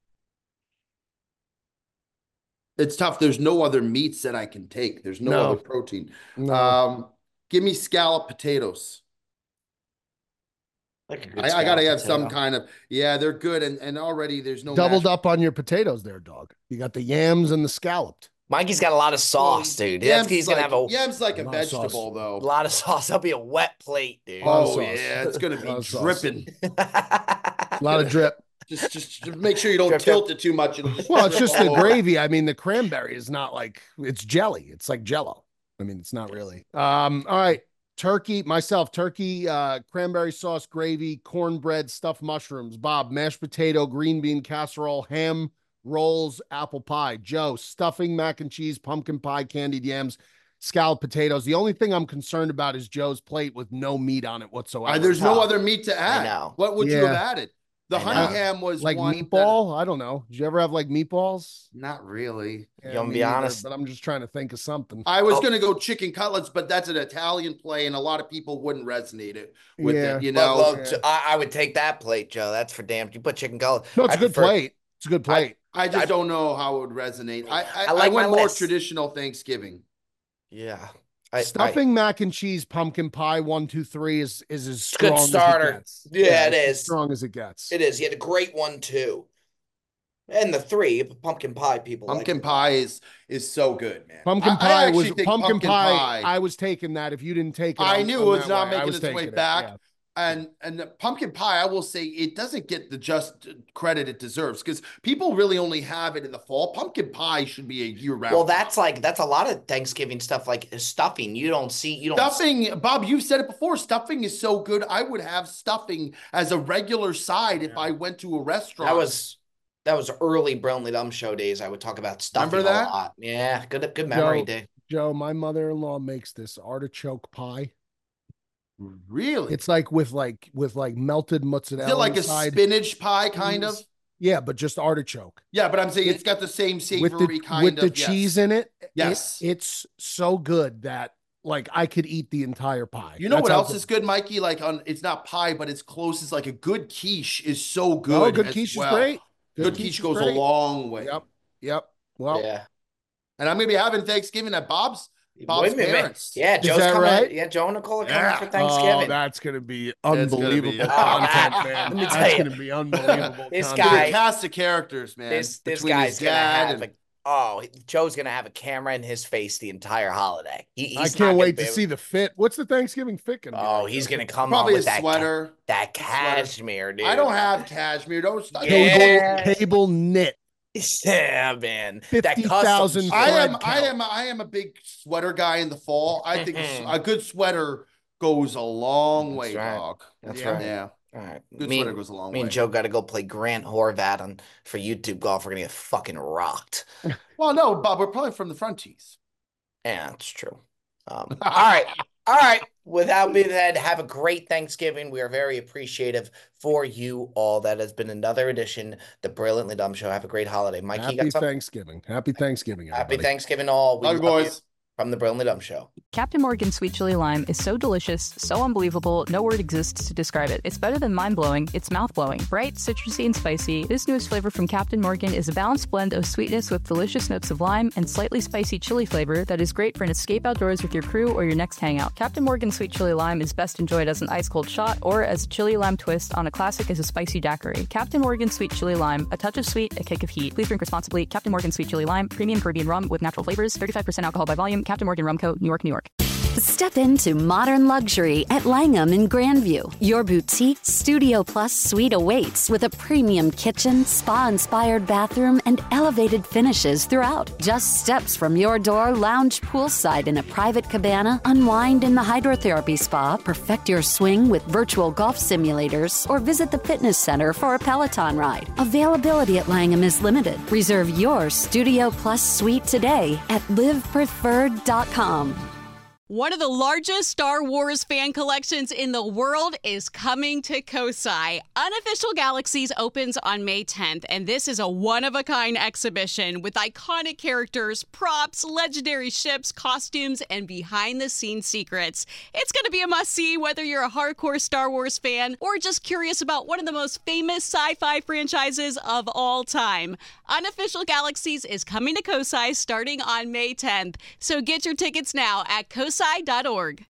It's tough. There's no other meats that I can take. There's no, No. other protein. No. Um, give me scallop potatoes. Like a good I, I gotta scalloped have some potato. kind of yeah, they're good and, and already there's no Doubled mashed- up on your potatoes there, dog. You got the yams and the scalloped. Mikey's got a lot of sauce, dude. That's, Yams he's gonna like, have a, yams like a A lot of sauce. vegetable a though. lot of sauce. That'll be a wet plate, dude. lot of Oh sauce. yeah, it's gonna A be lot of sauce. dripping. A lot of drip. Just, just just make sure you don't Drip, tilt drip. it too much. It'll just Well, it's drip just all the over. gravy. I mean, the cranberry is not like it's jelly. It's like jello. I mean, it's not really. Um, all right. Turkey, myself, turkey, uh, cranberry sauce, gravy, cornbread, stuffed mushrooms. Bob, mashed potato, green bean casserole, ham, rolls, apple pie. Joe, stuffing, mac and cheese, pumpkin pie, candied yams, scalloped potatoes. The only thing I'm concerned about is Joe's plate with no meat on it whatsoever. Uh, there's no Tough. other meat to add. know. What would you have Yeah. added? The I honey know. ham was Like one that- meatball? I don't know. Did you ever have like meatballs? not really. You wanna me be neither, honest? but I'm just trying to think of something. I was Oh. gonna go chicken cutlets, but that's an Italian play, and a lot of people wouldn't resonate it with Yeah. it. You But know, look, yeah. I, I would take that plate, Joe. That's for damn. You put chicken cutlet. No, it's I a good prefer- plate. It's a good plate. I just I- don't know how it would resonate. I I, I like I went my more list. traditional Thanksgiving. Yeah. I, Stuffing mac and cheese pumpkin pie one two three is is as It's a good strong starter. as it gets. Yeah, it it's as is. strong as it gets. I, it is. He had a great one too. And the three pumpkin pie people. like Pumpkin it. pie is is so good, man. Pumpkin I- I pie actually was think pumpkin, pie, I was taking that. If you didn't take it, I on- knew on it was that not way, I making was its way taking it, back. yeah. And and the pumpkin pie, I will say, it doesn't get the just credit it deserves because people really only have it in the fall. Pumpkin pie should be a year round. Well, that's like that's a lot of Thanksgiving stuff, like stuffing. You don't see. You don't. stuffing. Bob, you've said it before. Stuffing is so good. I would have stuffing as a regular side if I went to a restaurant. That was that was early Brownlee Dumb Show days. I would talk about stuffing Remember that? a lot. Yeah, good good memory, Joe, Dave. Joe, my mother-in-law makes this artichoke pie. really. It's like with like with like melted mozzarella. Is it like a inside spinach pie kind of? cheese. Yeah, but just artichoke. Yeah, but I'm saying it's got the same With savory the kind with of the cheese in it. it- Yes. it's so good that like I could eat the entire pie. You know That's what how else is good, Mikey? Like on, it's not pie, but it's close. It's like a good quiche is so good. Oh, good as quiche well. is great. Good, quiche is goes great. a long way. Yep. Yep. Well, Yeah. And I'm gonna be having Thanksgiving at Bob's. Bob's Wait a minute. parents. Yeah, Is Joe's that coming. right? Yeah, Joe and Nicole are coming Yeah. for oh, Thanksgiving. that's gonna be It's gonna be- unbelievable Oh, content, God. man. Let me That's tell you. gonna be unbelievable. This content. Give me guy- a cast of characters, man. this this between his guy's gonna dad have and- a oh Joe's gonna have a camera in his face the entire holiday. He, he's I not can't gonna wait be to able- see the fit. What's the Thanksgiving fit gonna be? Oh, like, he's Joe? gonna come probably on a with that ca- sweater. that sweater. cashmere, dude. I don't have cashmere. Don't stop. Yeah. cable Yeah. cable knit. Yeah, man. That fifty custom thousand sweater. I am. thread I count. am. I am a big sweater guy in the fall. I think a good sweater goes a long That's way, right. dog. That's Yeah. right. Yeah, All right. good me, sweater goes a long me way. and Joe got to go play Grant Horvat on for YouTube golf. We're gonna get fucking rocked. Well, no, Bob, we're probably from the front tees. Yeah, that's true. Um, all right. All right. Without being said, have a great Thanksgiving. We are very appreciative for you all. That has been another edition, The Brilliantly Dumb Show. Have a great holiday. Mike, you Happy got something? Thanksgiving. Happy Thanksgiving, Happy everybody. Thanksgiving all. We Love you, love you boys. from The Brilliantly Dumb Show. Captain Morgan Sweet Chili Lime is so delicious, so unbelievable, no word exists to describe it. It's better than mind-blowing, it's mouth-blowing. Bright, citrusy, and spicy, this newest flavor from Captain Morgan is a balanced blend of sweetness with delicious notes of lime and slightly spicy chili flavor that is great for an escape outdoors with your crew or your next hangout. Captain Morgan Sweet Chili Lime is best enjoyed as an ice-cold shot or as a chili lime twist on a classic as a spicy daiquiri. Captain Morgan Sweet Chili Lime, a touch of sweet, a kick of heat. Please drink responsibly. Captain Morgan Sweet Chili Lime, premium Caribbean rum with natural flavors, thirty-five percent alcohol by volume. Captain Morgan Rum Co., New York, New York. Step into modern luxury at Langham in Grandview. Your boutique Studio Plus suite awaits with a premium kitchen, spa-inspired bathroom, and elevated finishes throughout. Just steps from your door, lounge poolside in a private cabana, unwind in the hydrotherapy spa, perfect your swing with virtual golf simulators, or visit the fitness center for a Peloton ride. Availability at Langham is limited. Reserve your Studio Plus suite today at live preferred dot com. One of the largest Star Wars fan collections in the world is coming to Kosai. Unofficial Galaxies opens on May tenth, and this is a one-of-a-kind exhibition with iconic characters, props, legendary ships, costumes, and behind-the-scenes secrets. It's going to be a must-see whether you're a hardcore Star Wars fan or just curious about one of the most famous sci-fi franchises of all time. Unofficial Galaxies is coming to Kosai starting on May tenth, so get your tickets now at kosai dot org.